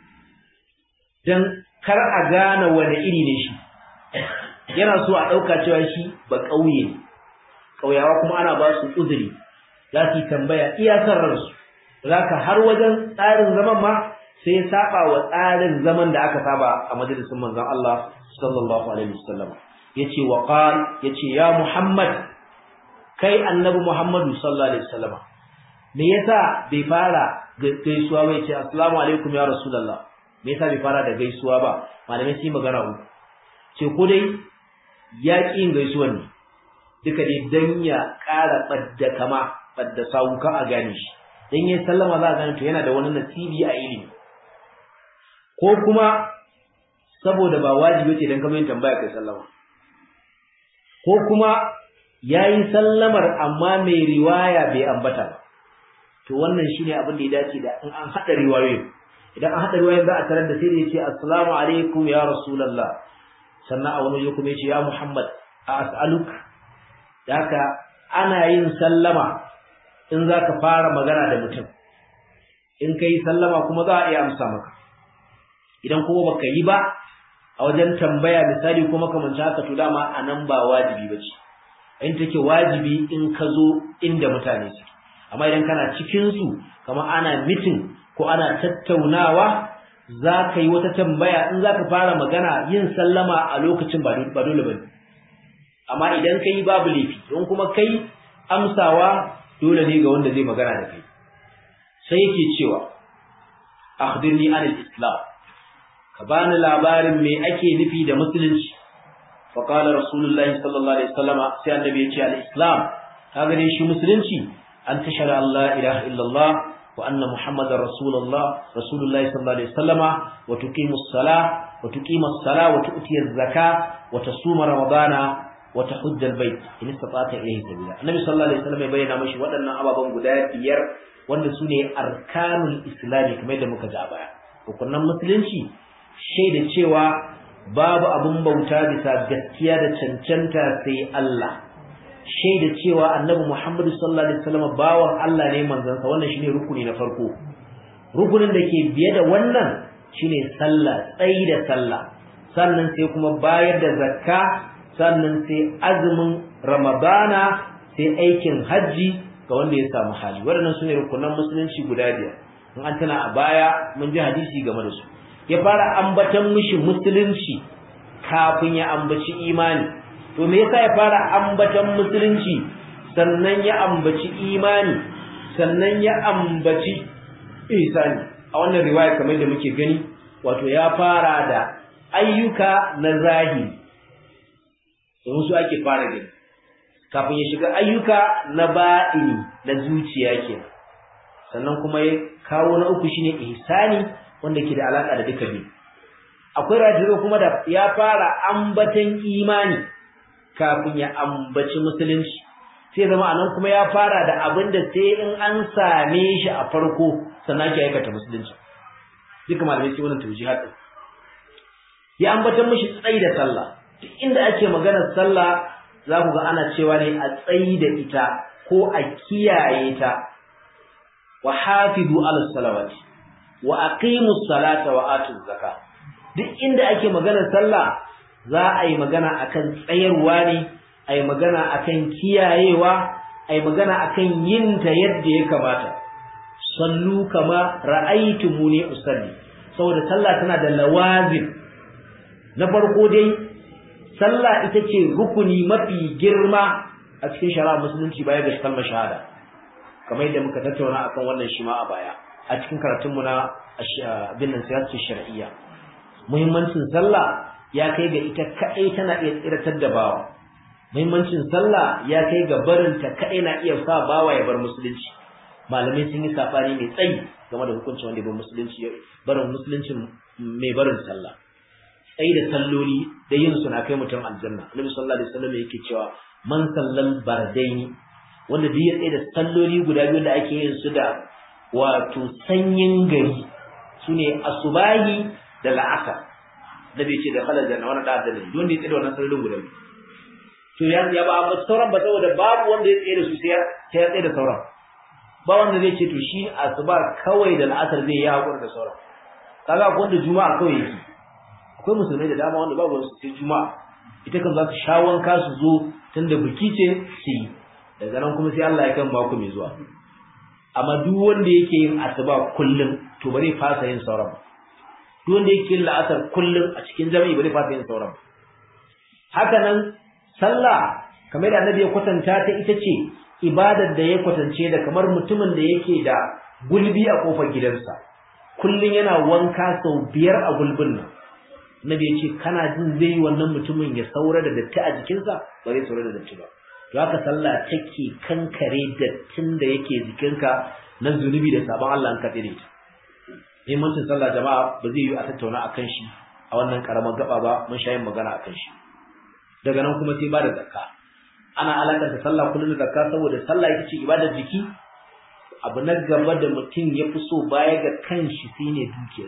dan kar a gane wani iri ne shi yana so a dauka cewa shi ba kauye kauyawa kuma ana ba su uzuri za su tambaya iyakar ransu zaka har wajen tsarin zaman ma sai saba wa tsarin zaman da aka saba a majalisin manzon Allah sallallahu alaihi wasallam yace wa qal yace ya Muhammad kai annabi Muhammadu sallallahu alaihi wasallam me yasa bai fara gaisuwa ba yace assalamu alaikum ya rasulullah me yasa bai fara da gaisuwa ba malamai sai magana uku ce ko dai yaƙin gaisuwan ne duka dai dan ya ƙara badda sawuka a gane shi dan yayin sallama za a gane to yana da wani nasibi a ilimi ko kuma saboda ba wajibi ce dan kamar yin tambaya kai sallama ko kuma yayi sallamar amma mai riwaya bai ambata ba to wannan shine abin da ya dace da in an hada riwayoyi idan an hada riwayoyin za a tarar da sai da yace assalamu alaikum ya rasulullah sannan a wani kuma yace ya muhammad as'aluk daka ana yin sallama in zaka fara magana da mutum in kai sallama kuma za a iya amsa maka idan kuma baka yi ba a wajen tambaya misali kuma kamar haka to dama anan ba wajibi bace in take wajibi in ka zo inda mutane suke amma idan kana cikin su kamar ana meeting ko ana tattaunawa zaka yi wata tambaya in zaka fara magana yin sallama a lokacin ba dole bane amma idan kai babu laifi don kuma kai amsawa dole ne ga wanda zai magana da kai sai yake cewa akhbirni anil islam ka bani labarin me ake nufi da musulunci fa qala rasulullahi sallallahu alaihi wasallam sai annabi ya ce al-islam kaga ne shi musulunci an tashhadu an la ilaha illallah wa anna muhammadar rasulullahi sallallahu alaihi wasallam wa tuqimus salah wa tu'tiyaz zakah wa tasuma ramadana wa tahujjal bait in istata ilayhi sabila annabi sallallahu alaihi wasallam ya bayyana mashi waɗannan ababan guda biyar wanda sune arkanul islami kamar da muka ji a baya hukunan musulunci shaida cewa babu abun bauta bisa gaskiya da cancanta sai Allah, shaida cewa annabi Muhammad sallallahu alaihi wasallam bawan Allah ne manzon sa. Wannan shine rukuni na farko. Rukunin da ke biye da wannan shine sallah, tsayi da sallah, sannan sai kuma bayar da zakka, sannan sai azumin ramadana, sai aikin haji ga wanda ya samu hali. Waɗannan sune rukunan musulunci guda biyar. In an tana a baya mun ji hadisi game da su. Ya fara ambatan mishi musulunci kafin ya ambaci imani. To me yasa ya fara ambatan musulunci sannan ya ambaci imani sannan ya ambaci ihsani? A wannan riwaya kamar da muke gani, wato ya fara da ayyuka na zahiri, don su ake fara gani kafin ya shiga ayyuka na ba'ini na zuciya kenan. Sannan kuma ya kawo na uku shine ihsani, wanda ke da alaka da duka biyu. Akwai rajiro kuma da ya fara ambatan imani kafin ya ambaci musulunci, sai zama anan kuma ya fara da abin da sai in an same shi a farko sannan ke aikata musulunci. Duka malamai sai wannan tawjihat din. Ya ambatan mishi tsayi da sallah. Duk inda ake maganar sallah za ku ga ana cewa ne a tsayi da ita ko a kiyaye ta. Wa hafizu ala salawati wa aqimus salata wa atuz zakat. Duk inda ake maganar sallah za a yi magana akan tsayarwa ne, a yi magana akan kiyayewa, a yi magana akan yin ta yadda ya kamata. Sallu kama ra'aytumuni usalli. Saboda sallah tana da lawazim. Na farko dai sallah ita ce rukuni mafi girma a cikin shari'ar musulunci baya ga kalmar shahada, kamar yadda muka tattauna akan wannan shi ma a baya a cikin karatunmu na binnan siyasar shar'iyya. Muhimmancin sallah ya kai ga ita kadai tana iya tsiratar da bawa. Muhimmancin sallah ya kai ga barin ta kadai na iya sa bawa ya bar musulunci. Malamai sun yi sabani mai tsayi game da hukuncin wanda ya bar musulunci, barin musuluncin mai barin sallah. Tsayi da salloli da yin su na kai mutum aljanna. Annabi sallallahu alaihi wasallam yake cewa man sallal bardaini, wanda duk ya tsaye da salloli guda biyu da ake yin su da wato sanyin gari, sune asubahi da la'asar. Nabi ce da khalal janna wannan da adalci wanda ya tsaye da wannan sallolin guda biyu. To ya ba amma sauran ba, saboda babu wanda ya tsaye da su sai ya tsaye da sauran. Ba wanda zai ce to shi asuba kawai da la'asar zai yi hakuri da sauran. Kaga akwai wanda juma'a kawai yake. Akwai musulmai da dama wanda babu su sai juma'a. Ita kan za su sha wanka su zo tunda biki ce su yi. Daga nan kuma sai Allah ya kan mako mai zuwa. Amma duk wanda yake yin asuba kullum to ba zai fasa yin sauran ba. Duk wanda yake yin la'asar kullum a cikin jami'i ba zai fasa yin sauran ba. Haka nan sallah kamar da Annabi ya kwatanta ta ita ce ibadar da ya kwatance da kamar mutumin da yake da gulbi a kofar gidansa. Kullum yana wanka sau 5 a gulbin nan. Annabi ya ce kana jin zai wannan mutumin ya saura da datti a jikinsa? Ba zai saura da datti ba. To haka sallah take kankare dattin da yake jikinka na zunubi da sabon Allah an kaɗe ta. Muhimmancin sallah jama'a ba zai yi a tattauna akan shi a wannan karamar gaba ba, mun sha yin magana akan shi. Daga nan kuma sai ba da zakka. Ana alakanta sallah kullum da zakka saboda sallah ita ce ibadar jiki. Abu na gaba da mutum ya fi so baya ga kanshi shine dukiyar.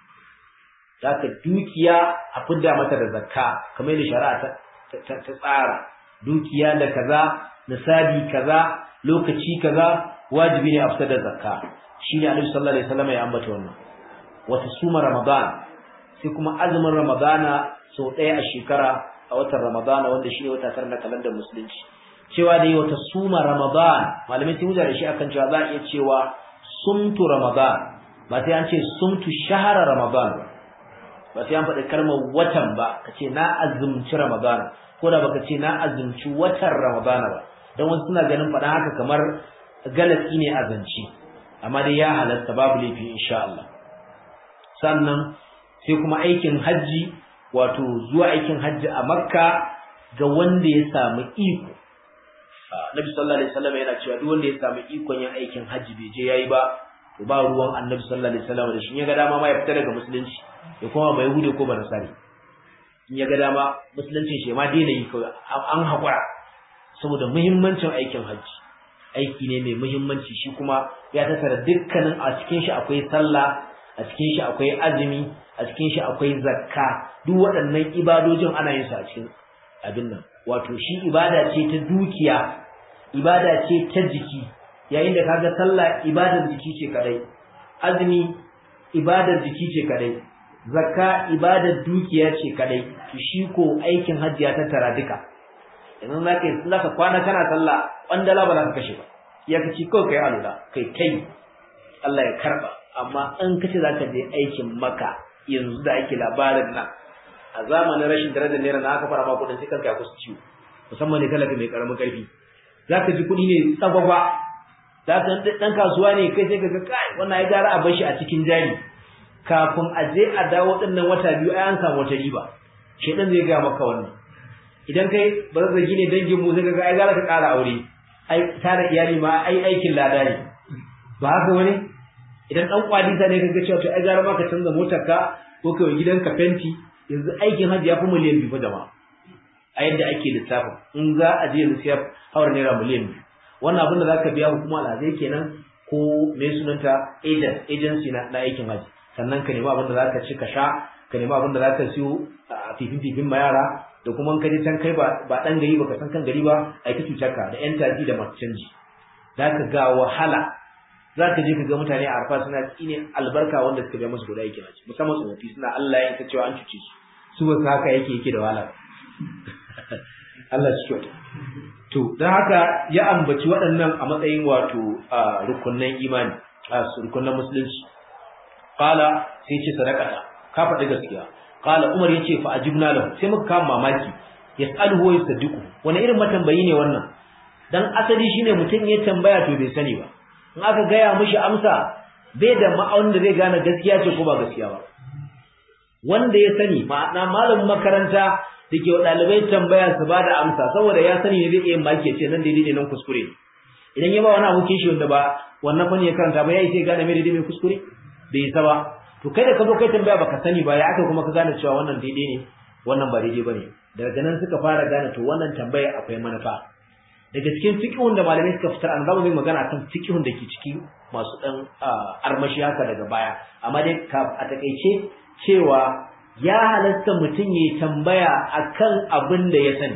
Zaka dukiya a fidda mata da zakka kamar yadda shari'a ta tsara. Dukiya da kaza, nisabi kaza, lokaci kaza wajibi ne a fitar da zakka. Shine Annabi sallallahu alaihi wasallam ya ambata wannan. Wata suma Ramadan, sai kuma azumin Ramadana sau ɗaya a shekara a watan Ramadana wanda shine wata tara na kalandar musulunci. Cewa dai wata suma Ramadan, malamai sun wuce da shi akan cewa za a iya cewa sumtu Ramadan, ba sai an ce sumtu shahara Ramadan ba sai an faɗi kalmar watan ba, kace na azumci Ramadan, ko da baka ce na azumci watan Ramadana ba, dan wasu suna ganin faɗa haka kamar galati ne azanci, amma dai ya halatta babu laifi insha Allah. Sannan sai kuma aikin haji, wato zuwa aikin haji a Makka ga wanda ya samu iko. Nabi sallallahu alaihi wasallam yana cewa duk wanda ya samu ikon yin aikin haji bai je yayi ba, to ba ruwan Annabi sallallahu alaihi wasallam da shi. Ya ga dama ma ya fita daga musulunci ya koma ba Yahudi ko ba Nasari. In ya ga dama musulunci shi ma daina yi kawai, an haƙura saboda muhimmancin aikin haji. Aiki ne mai muhimmanci, shi kuma ya tattara dukkanin, a cikin shi akwai sallah, a cikin shi akwai azumi, a a cikin shi akwai zakka, duk waɗannan ibadojin ana yin su a cikin abin nan. Wato shi ibada ce ta dukiya, ibada ce ta jiki, yayin da kaga sallah ibadar jiki ce kadai, azumi ibadar jiki ce kadai, zakka ibadar dukiya ce kadai, to shi ko aikin hajji ya tattara duka. Idan zaka kwana kana sallah kwandala ba za ka kashe ba, ya kaci kawai kai alula kai Allah ya karba. Amma in kace zaka je aikin Makka yanzu da ake labarin nan, a zamanin rashin darajar naira na aka fara ma kudin sai kanka ya kusa ciwo, musamman ne talaka mai karamin karfi, zaka ji kudi ne tsagwagwa, zaka dan kasuwa ne kai sai kaga kai wannan ya gara a bar shi a cikin jari, kafin a je a dawo dinnan wata biyu ai an samu wata riba. Shedan zai ga maka wannan. Idan kai barzagi ne dangin mu sai kaga ai gara ka ƙara aure, ai tare iyali ma ai aikin lada ne, ba haka wani. Idan dan kwalisa ne kaga cewa to ai gara ma ka canza motar ka ko kai gidanka fenti, yanzu aikin hajji ya fi miliyan 2 fa jama'a a yadda ake lissafin. In za a je lissaf haura naira miliyan 2, wannan abin da zaka biya hukuma alhazai kenan ko me sunanta agency na aikin hajji. Sannan ka nemi abin da zaka ci ka sha, ka nemi abin da zaka siyo a fifin ma yara, da kuma ka je can kai ba dan gari ba, ka san kan gari ba, ai ka cutar ka da yan tafi da masu canji. Zaka ga wahala, zaka je ka ga mutane a Arfa suna tsine albarka wanda suka biya musu guda yake naci, musamman tsofaffi suna Allah ya cewa an cuce su ba haka yake da wahala. Allah shi kyauta. To dan haka ya ambaci waɗannan a matsayin wato rukunnan imani, rukunnan musulunci. Qala sai ce sadaqata, ka faɗi gaskiya. Qala Umar yace fa ajibna lahu, sai muka kama mamaki, yasaluhu wa yusaddiqu. Wani irin matambayi ne wannan? Dan asali shine mutum ya tambaya to bai sani ba, in aka gaya mishi amsa bai da ma'aunin da zai gane gaskiya ce ko ba gaskiya ba. Wanda ya sani, ma'ana malamin makaranta dake wa dalibai tambaya su ba da amsa, saboda ya sani ne zai iya maki ce nan daidai ne nan kuskure. Idan ya ba wani abokin shi wanda ba wannan fanni ya karanta ba, yayi sai gane me daidai me kuskure bai isa ba. To kai da ka zo kai tambaya baka sani ba, ya aka kuma ka gane cewa wannan daidai ne wannan ba daidai bane. Daga nan suka fara gane to wannan tambaya akwai manufa. Daga cikin fiqhun da malamai suka fitar, an zama mai magana kan fiqhun da ke cikin masu dan armashi haka daga baya, amma dai a takeice cewa ya halatta mutum ya tambaya akan abin da ya sani,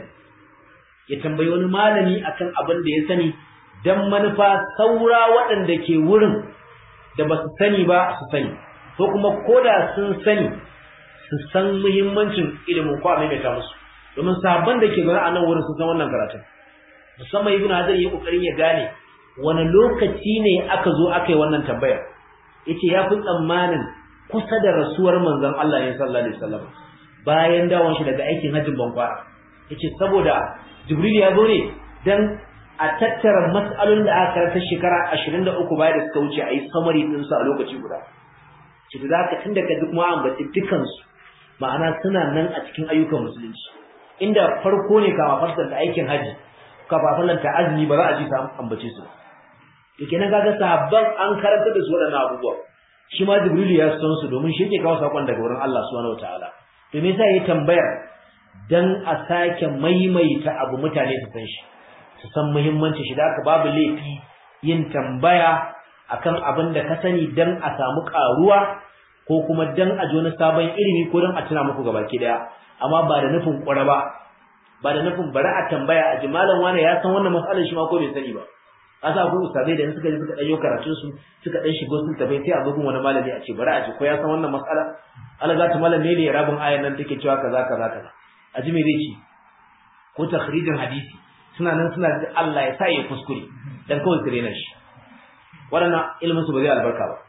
ya tambayi wani malami akan abin da ya sani, dan manufa saura waɗanda ke wurin da ba su sani ba su sani, ko kuma koda sun sani su san muhimmancin ilimin ko a maimaita musu. Domin sahabban da ke zaune a nan wurin sun san wannan karatun, musamman Ibn Hajar yi kokarin ya gane wani lokaci ne aka zo aka yi wannan tambayar. Yace ya fi tsammanin kusa da rasuwar manzon Allah ne sallallahu alaihi wasallam, bayan dawon shi daga aikin hajjin bankwara. Yace saboda Jibril ya zo ne dan a tattara mas'alolin da aka karanta shekara 23 bayan da suka wuce a yi summary din su a lokaci guda. Shi da zaka tunda ka duk ma ambaci dukan su, ma'ana suna nan a cikin ayyukan musulunci. Inda farko ne kama farsar da aikin haji, kafafalan ta azumi ba za a ji ta ambace su. To kenan kaga sahabban an karanta da su waɗannan abubuwa. Shi ma Jibril ya san su domin shi yake kawo sakon daga wurin Allah subhanahu wataala. To me yasa yayi tambayar? Dan a sake maimaita abu mutane su san shi, su san muhimmancin shi. Da haka babu laifi yin tambaya akan abin da ka sani dan a samu karuwa, ko kuma dan a ji wani sabon ilimi, ko dan a tuna muku gabaki daya, amma ba da nufin ƙura ba da nufin bari a tambaya a ji malam wani ya san wannan matsalar shi ma ko bai sani ba. Asa akwai ustazai da suka je suka ɗanyo karatun su suka ɗan shigo sun tafi, sai a bugun wani malami a ce bari a ji ko ya san wannan matsala. Allah za ta malam ne rabin ayan nan take cewa kaza kaza kaza, a ji me zai ci, ko takhrijin hadisi suna nan suna da Allah ya sa ya kuskure dan kawai su rena shi. Waɗannan ilimin su ba zai albarka ba.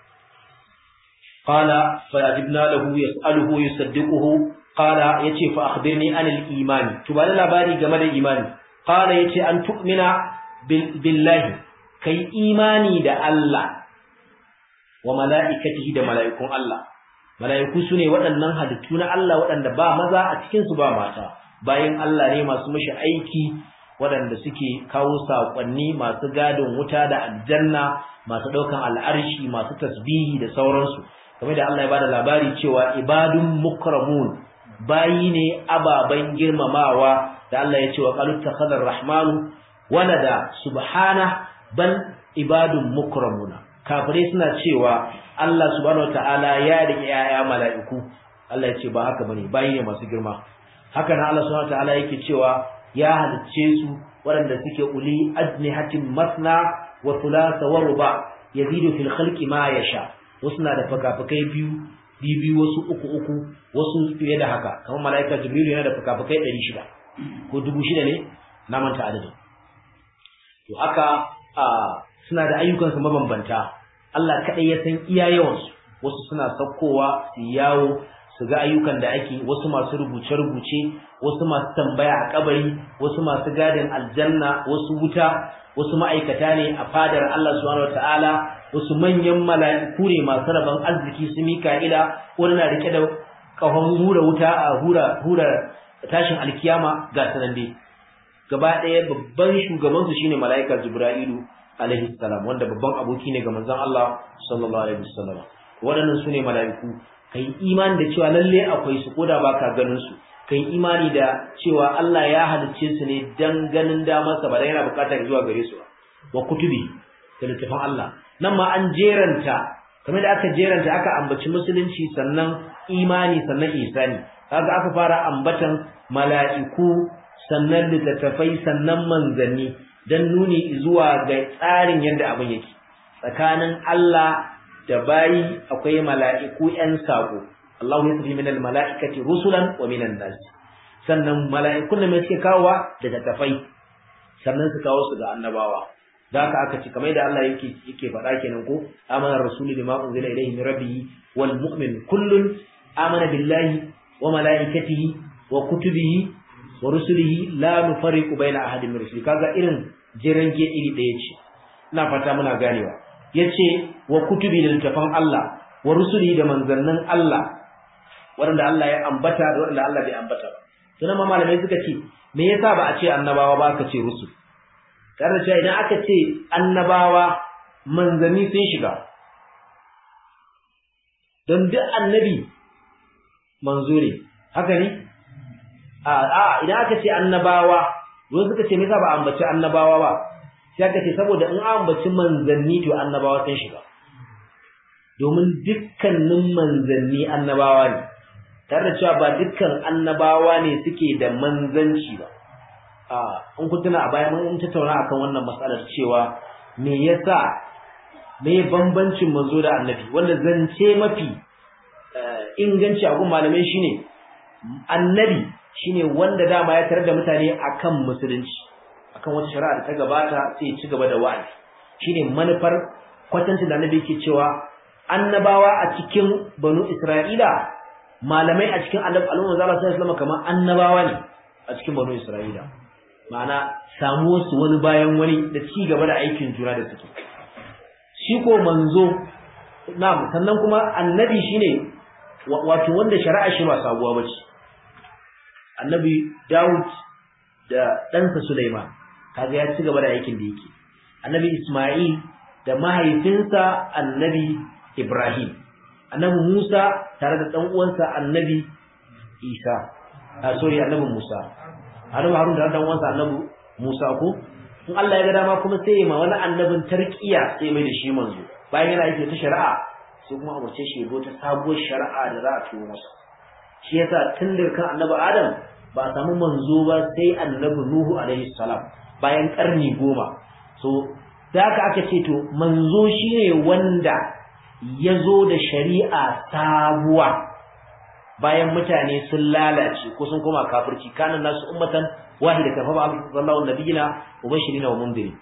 Qala fa ajibna lahu yas'aluhu yusaddiquhu. Qala yace fa akhbirni anil imani, to ba da labari game da imani. Qala yace an tu'mina billahi, kai imani da Allah, wa mala'ikatihi da mala'ikun Allah. Mala'iku sune waɗannan halittu na Allah waɗanda ba maza a cikin su ba mata, bayan Allah ne masu mashi aiki, waɗanda suke kawo saƙonni, masu gadon wuta da aljanna, masu ɗaukan al'arshi, masu tasbihi da sauransu. Kamar da Allah ya bada labari cewa ibadun mukramun, bayi ne ababen girmamawa, da Allah ya ce wa qalu takhadar rahmanu walada subhana bal ibadun mukramuna. kafirai suna cewa Allah subhanahu wataala ya rike yaya mala'iku Allah ya ce ba haka bane bayi ne masu girma haka nan Allah subhanahu wataala yake cewa ya halicce su waɗanda suke uli ajnihatin masna wa thulatha wa ruba yazidu fil khalqi ma yasha wasu na da fakafakai biyu wasu uku wasu fiye da haka kamar malaika jibril yana da fakafakai 600 ko 6000 ne na manta adadin to haka suna da ayyukan su mabambanta Allah kadai ya san iya yawan su wasu suna saukowa su yawo su ga ayyukan da ake wasu masu rubuce wasu masu tambaya a kabari wasu masu gadin aljanna wasu wuta wasu ma'aikata ne a fadar Allah subhanahu wataala wasu manyan mala'iku ne masu rabon arziki su Mika'ila wani na rike da kahon hura wuta a hura tashin alkiyama ga sanan dai gaba ɗaya babban shugaban su shine mala'ika Jibra'ilu alaihi salam wanda babban aboki ne ga manzon Allah sallallahu alaihi wasallam waɗannan sune mala'iku kai imani da cewa lalle akwai su koda baka ganin su kai imani da cewa Allah ya halicce su ne dan ganin damarsa ba dan yana bukatar zuwa gare su wa kutubi da littafin Allah nan ma an jeranta kamar da aka jeranta aka ambaci musulunci sannan imani sannan ihsani kaga aka fara ambatan mala'iku sannan littafai sannan manzanni dan nuni zuwa ga tsarin yadda abin yake tsakanin Allah da bayi akwai mala'iku ƴan sako Allahu yasfi minal mala'ikati rusulan wa minan nas sannan mala'ikun da suke kawowa da tafai sannan su kawo su ga annabawa zaka aka ci kamar da Allah yake faɗa kenan ko amana rasulu bima unzila ilayhi min rabbih wal mu'min kullun amana billahi wa mala'ikatihi wa kutubihi wa rusulihi la nufarriqu baina ahadin min rusuli kaga irin jirange iri daya ce ina fata muna ganewa yace wa kutubi da littafan Allah wa rusuli da manzannin Allah wanda Allah ya ambata da wanda Allah bai ambata ba sunan malamai suka ce me yasa ba a ce annabawa ba aka ce rusul kada cewa idan aka ce annabawa manzanni sun shiga don duk annabi manzo ne haka ne idan aka ce annabawa wanda suka ce me yasa ba ambaci annabawa ba sai aka ce saboda in an ambaci manzanni to annabawa sun shiga domin dukkanin manzanni annabawa ne tare da cewa ba dukkan annabawa ne suke da manzanci ba in kun tuna a baya mun tattauna akan wannan matsalar cewa me yasa me bambancin manzo da annabi wanda zance mafi inganci a gun malamai shine annabi shine wanda dama ya tarar da mutane akan musulunci akan wata shari'a da ta gabata sai ya ci gaba da wa'azi shine manufar kwatancin da annabi yake cewa annabawa a cikin banu Isra'ila malamai a cikin al'umma Allah sallallahu alaihi wasallam kamar annabawa ne a cikin banu Isra'ila ma'ana samuwar su wani bayan wani da ci gaba da aikin juna da suke shi ko manzo na'am sannan kuma annabi shine wato wanda shari'a shi ba sabuwa bace annabi Dawud da ɗansa Sulaiman kaga ya ci gaba da aikin da yake annabi Isma'il da mahaifinsa annabi Ibrahim annabi Musa tare da dan uwansa annabi Isa annabi Musa annabi Harun da dan uwansa annabi Musa ko in Allah ya ga dama kuma sai ya ma wani annabin tarqiya sai mai da shi manzo bayan yana yake ta shari'a sai kuma umarce shi ya ta sabuwar shari'a da za a turo masa shi yasa tun daga kan annabi Adam ba a samu manzo ba sai annabi Nuhu alaihi salam bayan karni 10 so da haka aka ce to manzo shine wanda yazo da shari'a sabuwa bayan mutane sun lalace ko sun koma kafirci kana nasu ummatan wahidatan fa ba'allahu nabiyina mubashirina wa mundirin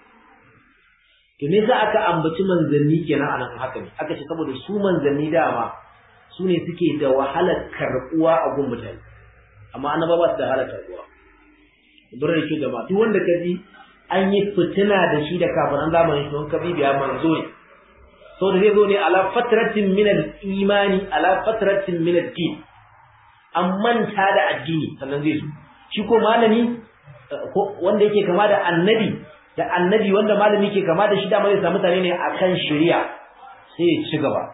to me za aka ambaci manzanni kenan anan haka ne aka ce saboda su manzanni dama su ne suke da wahalar karbuwa a gun mutane amma annaba ba su da wahalar karbuwa dole ne da ma duk wanda kaji an yi fitina da shi da kafiran zamanin shi wanka bibiya manzo ne so da zai zo ne ala fatratin min al-imani ala fatratin min ad-din an manta da addini sannan zai zo shi ko malami wanda yake kama da annabi wanda malami ke kama da shi da mai samu mutane ne akan shari'a sai ya ci gaba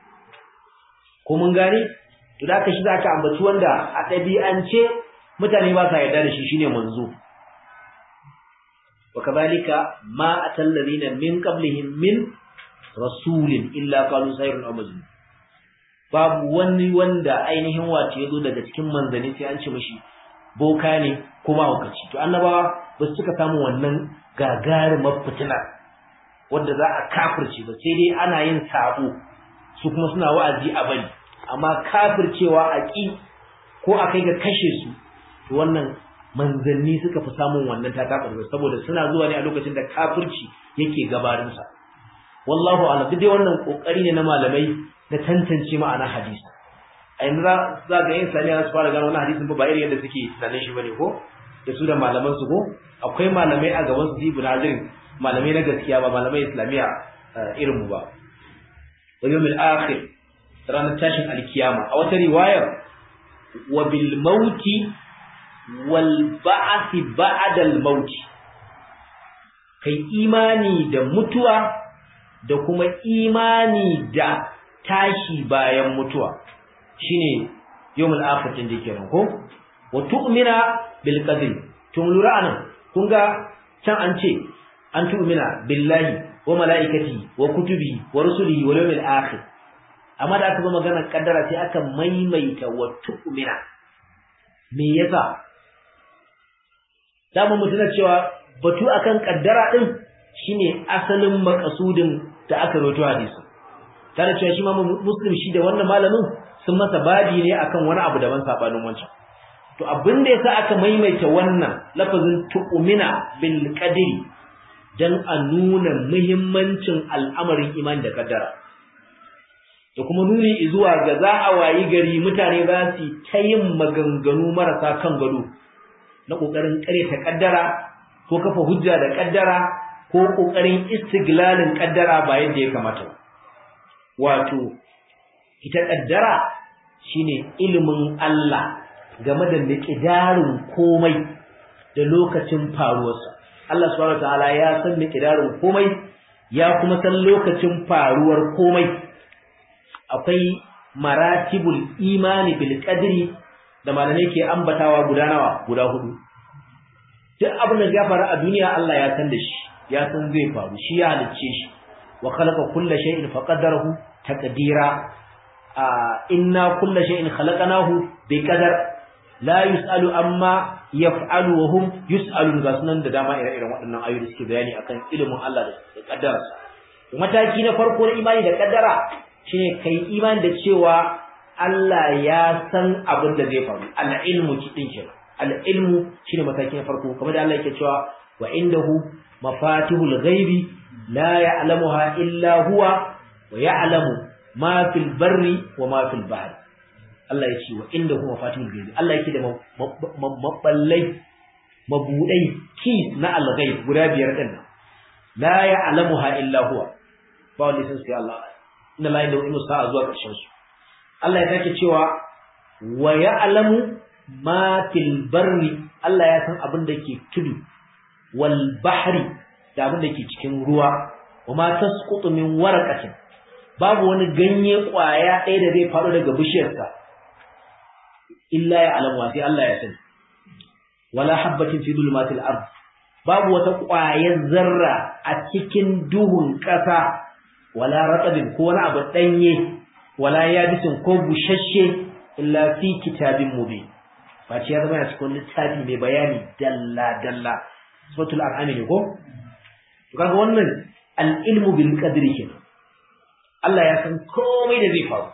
ko mun gani to da ka shi zaka ambaci wanda a ɗabi'ance mutane ba sa yarda da shi shine manzo وكذلك ما أتى الذين من قبلهم من rasulin illa qalu sayrun aw majnun babu wani wanda ainihin wato yazo daga cikin manzani sai an ce mishi boka ne kuma hukaci to annabawa ba su cika samu wannan gagarumar fitina wanda za a kafirce ba sai dai ana yin sabo su kuma suna wa'azi a bari amma kafircewa a ƙi ko a kai ga kashe su to wannan manzanni suka fi samun wannan tatabarwa saboda suna zuwa ne a lokacin da kafirci yake gabarin sa wallahu a'lam dai wannan kokari ne na malamai da tantance ma'anar hadisi a yanzu za ga yin saniya su fara gano wannan hadisin ba irin yadda suke tunanin shi bane ko da su da malaman su ko akwai malamai a gaban su ibn Hazm malamai na gaskiya ba malamai islamiya irin mu ba wa yawmil akhir ranar tashin alkiyama a wata riwayar wa bil mauti wal ba'th ba'da al mauti kai imani da mutuwa da kuma imani da tashi bayan mutuwa shine yawmul akhir din da kenan ko wa tu'mina bil qadri tun lura anan kun ga can an ce an tu'mina billahi wa malaikati wa kutubi wa rusulihi wa yawmil akhir amma da aka zo magana kaddara sai aka maimaita wa tu'mina me yasa zamu mutuna cewa batu akan kaddara din shine asalin makasudin da aka rawaito hadisi tare cewa shi ma muslim shi da wannan malamin sun masa babi ne akan wani abu daban sabanin wancan to abin da yasa aka maimaita wannan lafazin tu'mina bil qadri dan a nuna muhimmancin al'amarin imani da kaddara da kuma nuni zuwa ga za a wayi gari mutane za su ta yin maganganu marasa kan gado na kokarin ta kaddara ko kafa hujja da kaddara ko kokarin istiglalin kaddara ba yadda ya kamata wato ita kaddara shine ilimin Allah game da miqdarin komai da lokacin faruwarsa Allah subhanahu wataala ya san miqdarin komai ya kuma san lokacin faruwar komai akwai maratibul imani bil qadri da malamai ke ambatawa guda nawa guda hudu duk abin da ya faru a duniya Allah ya san da shi ya san zai faru shi ya halicce shi wa khalaqa kulla shay'in faqaddarahu taqdira inna kulla shay'in khalaqnahu biqadar la yusalu amma yaf'alu wa hum yusalun ga sunan da dama ire-iren waɗannan ayoyi suke bayani akan ilimin Allah da kaddararsa mataki na farko na imani da kaddara shine kai imani da cewa Allah ya san abin da zai faru al-ilmu din kenan al-ilmu shine mataki na farko kamar da Allah yake cewa wa indahu mafatihul ghaibi la ya'lamuha illa huwa wa ya'lamu ma fil barri wa ma fil bahri Allah ya ce wa indahu mafatihul ghaibi Allah yake da maballai mabudai keys na al-ghaib guda biyar din la ya'lamuha illa huwa ba wanda sai Allah inna la ilaha illa sa'a zuwa karshen su Allah ya sake cewa wa ya'lamu ma fil barri Allah ya san abin da ke tudu wal bahri da abin da ke cikin ruwa wa ma tasqutu min waraqatin babu wani ganye kwaya ɗaya da zai faɗo daga bishiyarsa illa ya alamu sai Allah ya sani wala habatin fi dhulumatil ard babu wata kwayar zarra a cikin duhun ƙasa wala raqabin ko wani abu danye wala yabisin ko bushashe illa fi kitabin mubin face ya zama cikin littafi mai bayani dalla dalla suratul an'am ne ko to kaga wannan al-ilmu bil qadri kenan Allah ya san komai da zai faru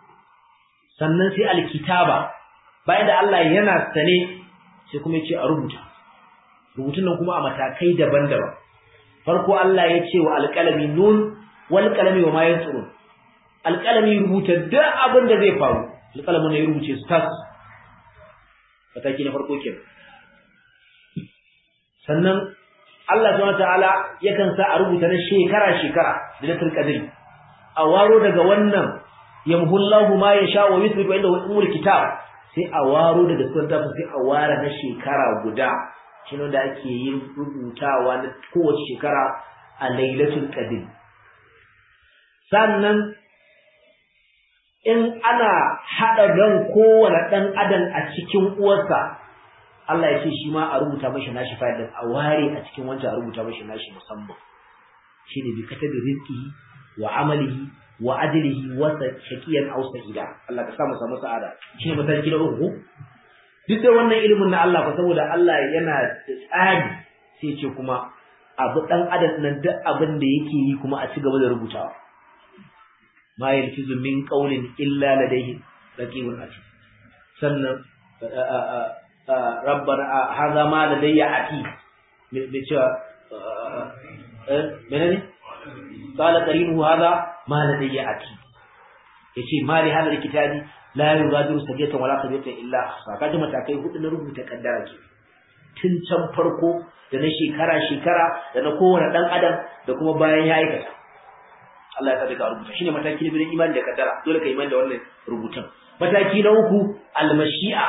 sannan sai al-kitaba bayan da Allah yana sane sai kuma yace a rubuta rubutun nan kuma a matakai daban-daban farko Allah ya ce wa al-qalami nun wal qalami wa ma yansurun al-qalami rubuta duk abin da zai faru al-qalamin ya rubuce su tas mataki na farko kenan sannan Allah subhanahu wataala yakan sa a rubuta na shekara da latul qadri a waro daga wannan yamhullahu ma yasha wa yuthbitu inda umul kitab sai a waro daga sunan sai a ware na shekara guda shine da ake yin rubutawa na kowace shekara a lailatul qadr sannan in ana hada ran kowane dan adam a cikin uwarsa Allah ya ce shi ma a rubuta mashi nashi fa'idin a ware a cikin wancan a rubuta mashi nashi musamman shine bi katabi rizqi wa amalihi wa ajlihi wa shaqiyan aw sa'ida Allah ka samu sa'ada shine mataki na uku duk da wannan ilimin na Allah fa saboda Allah yana da tsari sai ce kuma abu dan adam nan duk abin da yake yi kuma a ci gaba da rubutawa ma yalfizu min qawlin illa ladayhi raqibun atid sannan rabbana hadha ma ladayya atid me cewa menene qala qarinuhu hadha ma ladayya atid yace ma li hadha alkitabi la yugadiru sagatan wala kabiratan illa ahsa kaji matakai hudu na rubuta kaddara ke tun can farko da na shekara da na kowane dan adam da kuma bayan ya aikata Allah ya saka rubuta shine mataki na biyu imani da kaddara dole ka imani da wannan rubutun mataki na uku almashi'a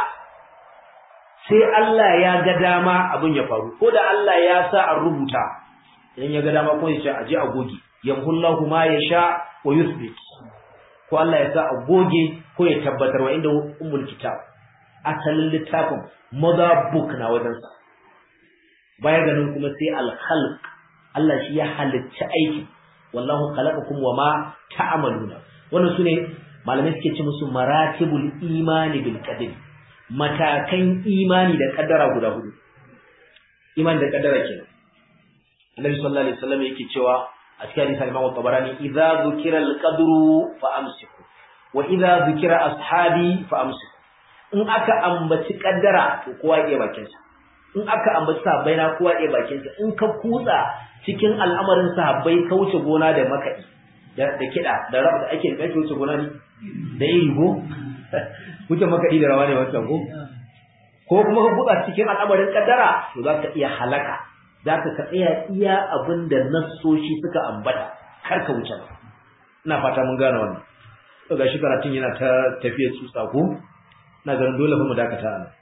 sai Allah ya ga dama abin ya faru ko da Allah ya sa a rubuta idan ya ga dama ko ya ce aje a goge yamhullahu ma yasha wa yuthbit ko Allah ya sa a goge ko ya tabbatar wa inda ummul kitab asalin littafin mother book na wajensa baya ganin kuma sai al-khalq Allah shi ya halicci aiki wallahu khalaqakum wama ta'maluna wannan sune malamai suke ce musu maratibul imani bil qadar matakan imani da kaddara guda hudu imani da kaddara kenan Annabi sallallahu alaihi wasallam yake cewa a cikin hadisi Imam Tabarani idza dhukira al-qadru fa amsiku wa idza dhukira ashabi fa amsiku in aka ambaci kaddara to kowa ya bakin sa in aka ambaci sahabbai na kowa ya bakin sa in ka kutsa cikin al'amarin sahabbai ka wuce gona da makadi da kida da rab da ake kai wuce gona ne da iri go wuce makadi da rawa ne wannan go ko kuma ka kutsa cikin al'amarin kaddara to za ka iya halaka za ka tsaya iya abinda nassoshi suka ambata kar ka wuce ina fata mun gane wannan to gashi karatun yana ta tafiya tsutsa ko na ganin dole fa mu dakata ana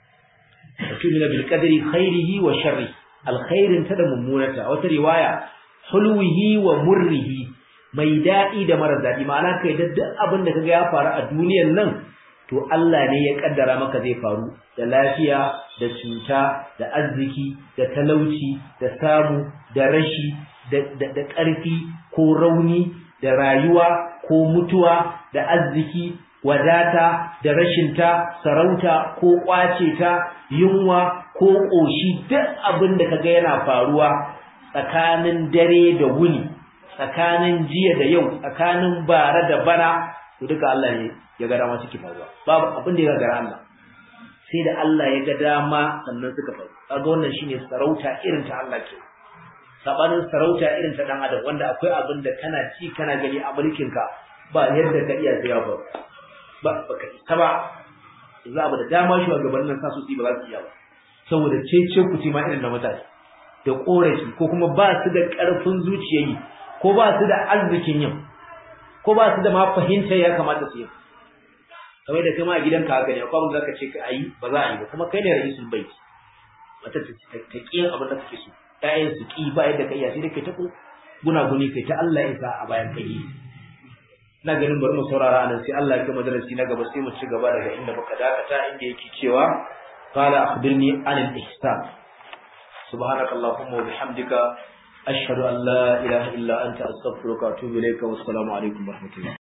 tumina bil qadri khairihi wa sharri alkhairin ta da mummunata wata riwaya hulwihi wa murrihi mai dadi da mara dadi ma'ana kai da duk abin da kaga ya faru a duniyar nan to Allah ne ya kaddara maka zai faru da lafiya da cuta da arziki da talauci da samu da rashi da ƙarfi ko rauni da rayuwa ko mutuwa da arziki wadata da rashinta sarauta ko kwace ta yunwa ko koshi duk abin da kaga yana faruwa tsakanin dare da wuni tsakanin jiya da yau tsakanin bara da bana to duka Allah ne ya ga dama suke faruwa babu abin da ya ga Allah sai da Allah ya ga dama sannan suka faru kaga wannan shine sarauta irin ta Allah ke sabanin sarauta irin ta dan adam wanda akwai abin da kana ci kana gani a mulkin ka ba yadda ka iya tsaya ba baka ita ba za ba da dama shi gabanin sa su ba za su iya ba saboda cece kuti ma irin da mutane da korafi ko kuma ba su da karfin zuciyayi ko ba su da arzikin yin ko ba su da ma fahimta ya kamata su yi kamar da kai ma a gidanka haka ne akwai abin da zaka ce ka ayi ba za a yi ba kuma kai ne ra'isul bait mata ta kiyin abin da kake so ƴaƴan su ki ba yadda kai ya sai kai ta guni kai ta Allah ya sa a bayan kai ina ganin bari mu saurara anan sai Allah ya kai madarasi na gaba sai mu ci gaba daga inda muka dakata inda yake cewa qala akhbirni anil ihsan subhanakallahumma wa bihamdika ashhadu an la ilaha illa anta astaghfiruka wa atubu ilayka wassalamu alaikum wa rahmatullahi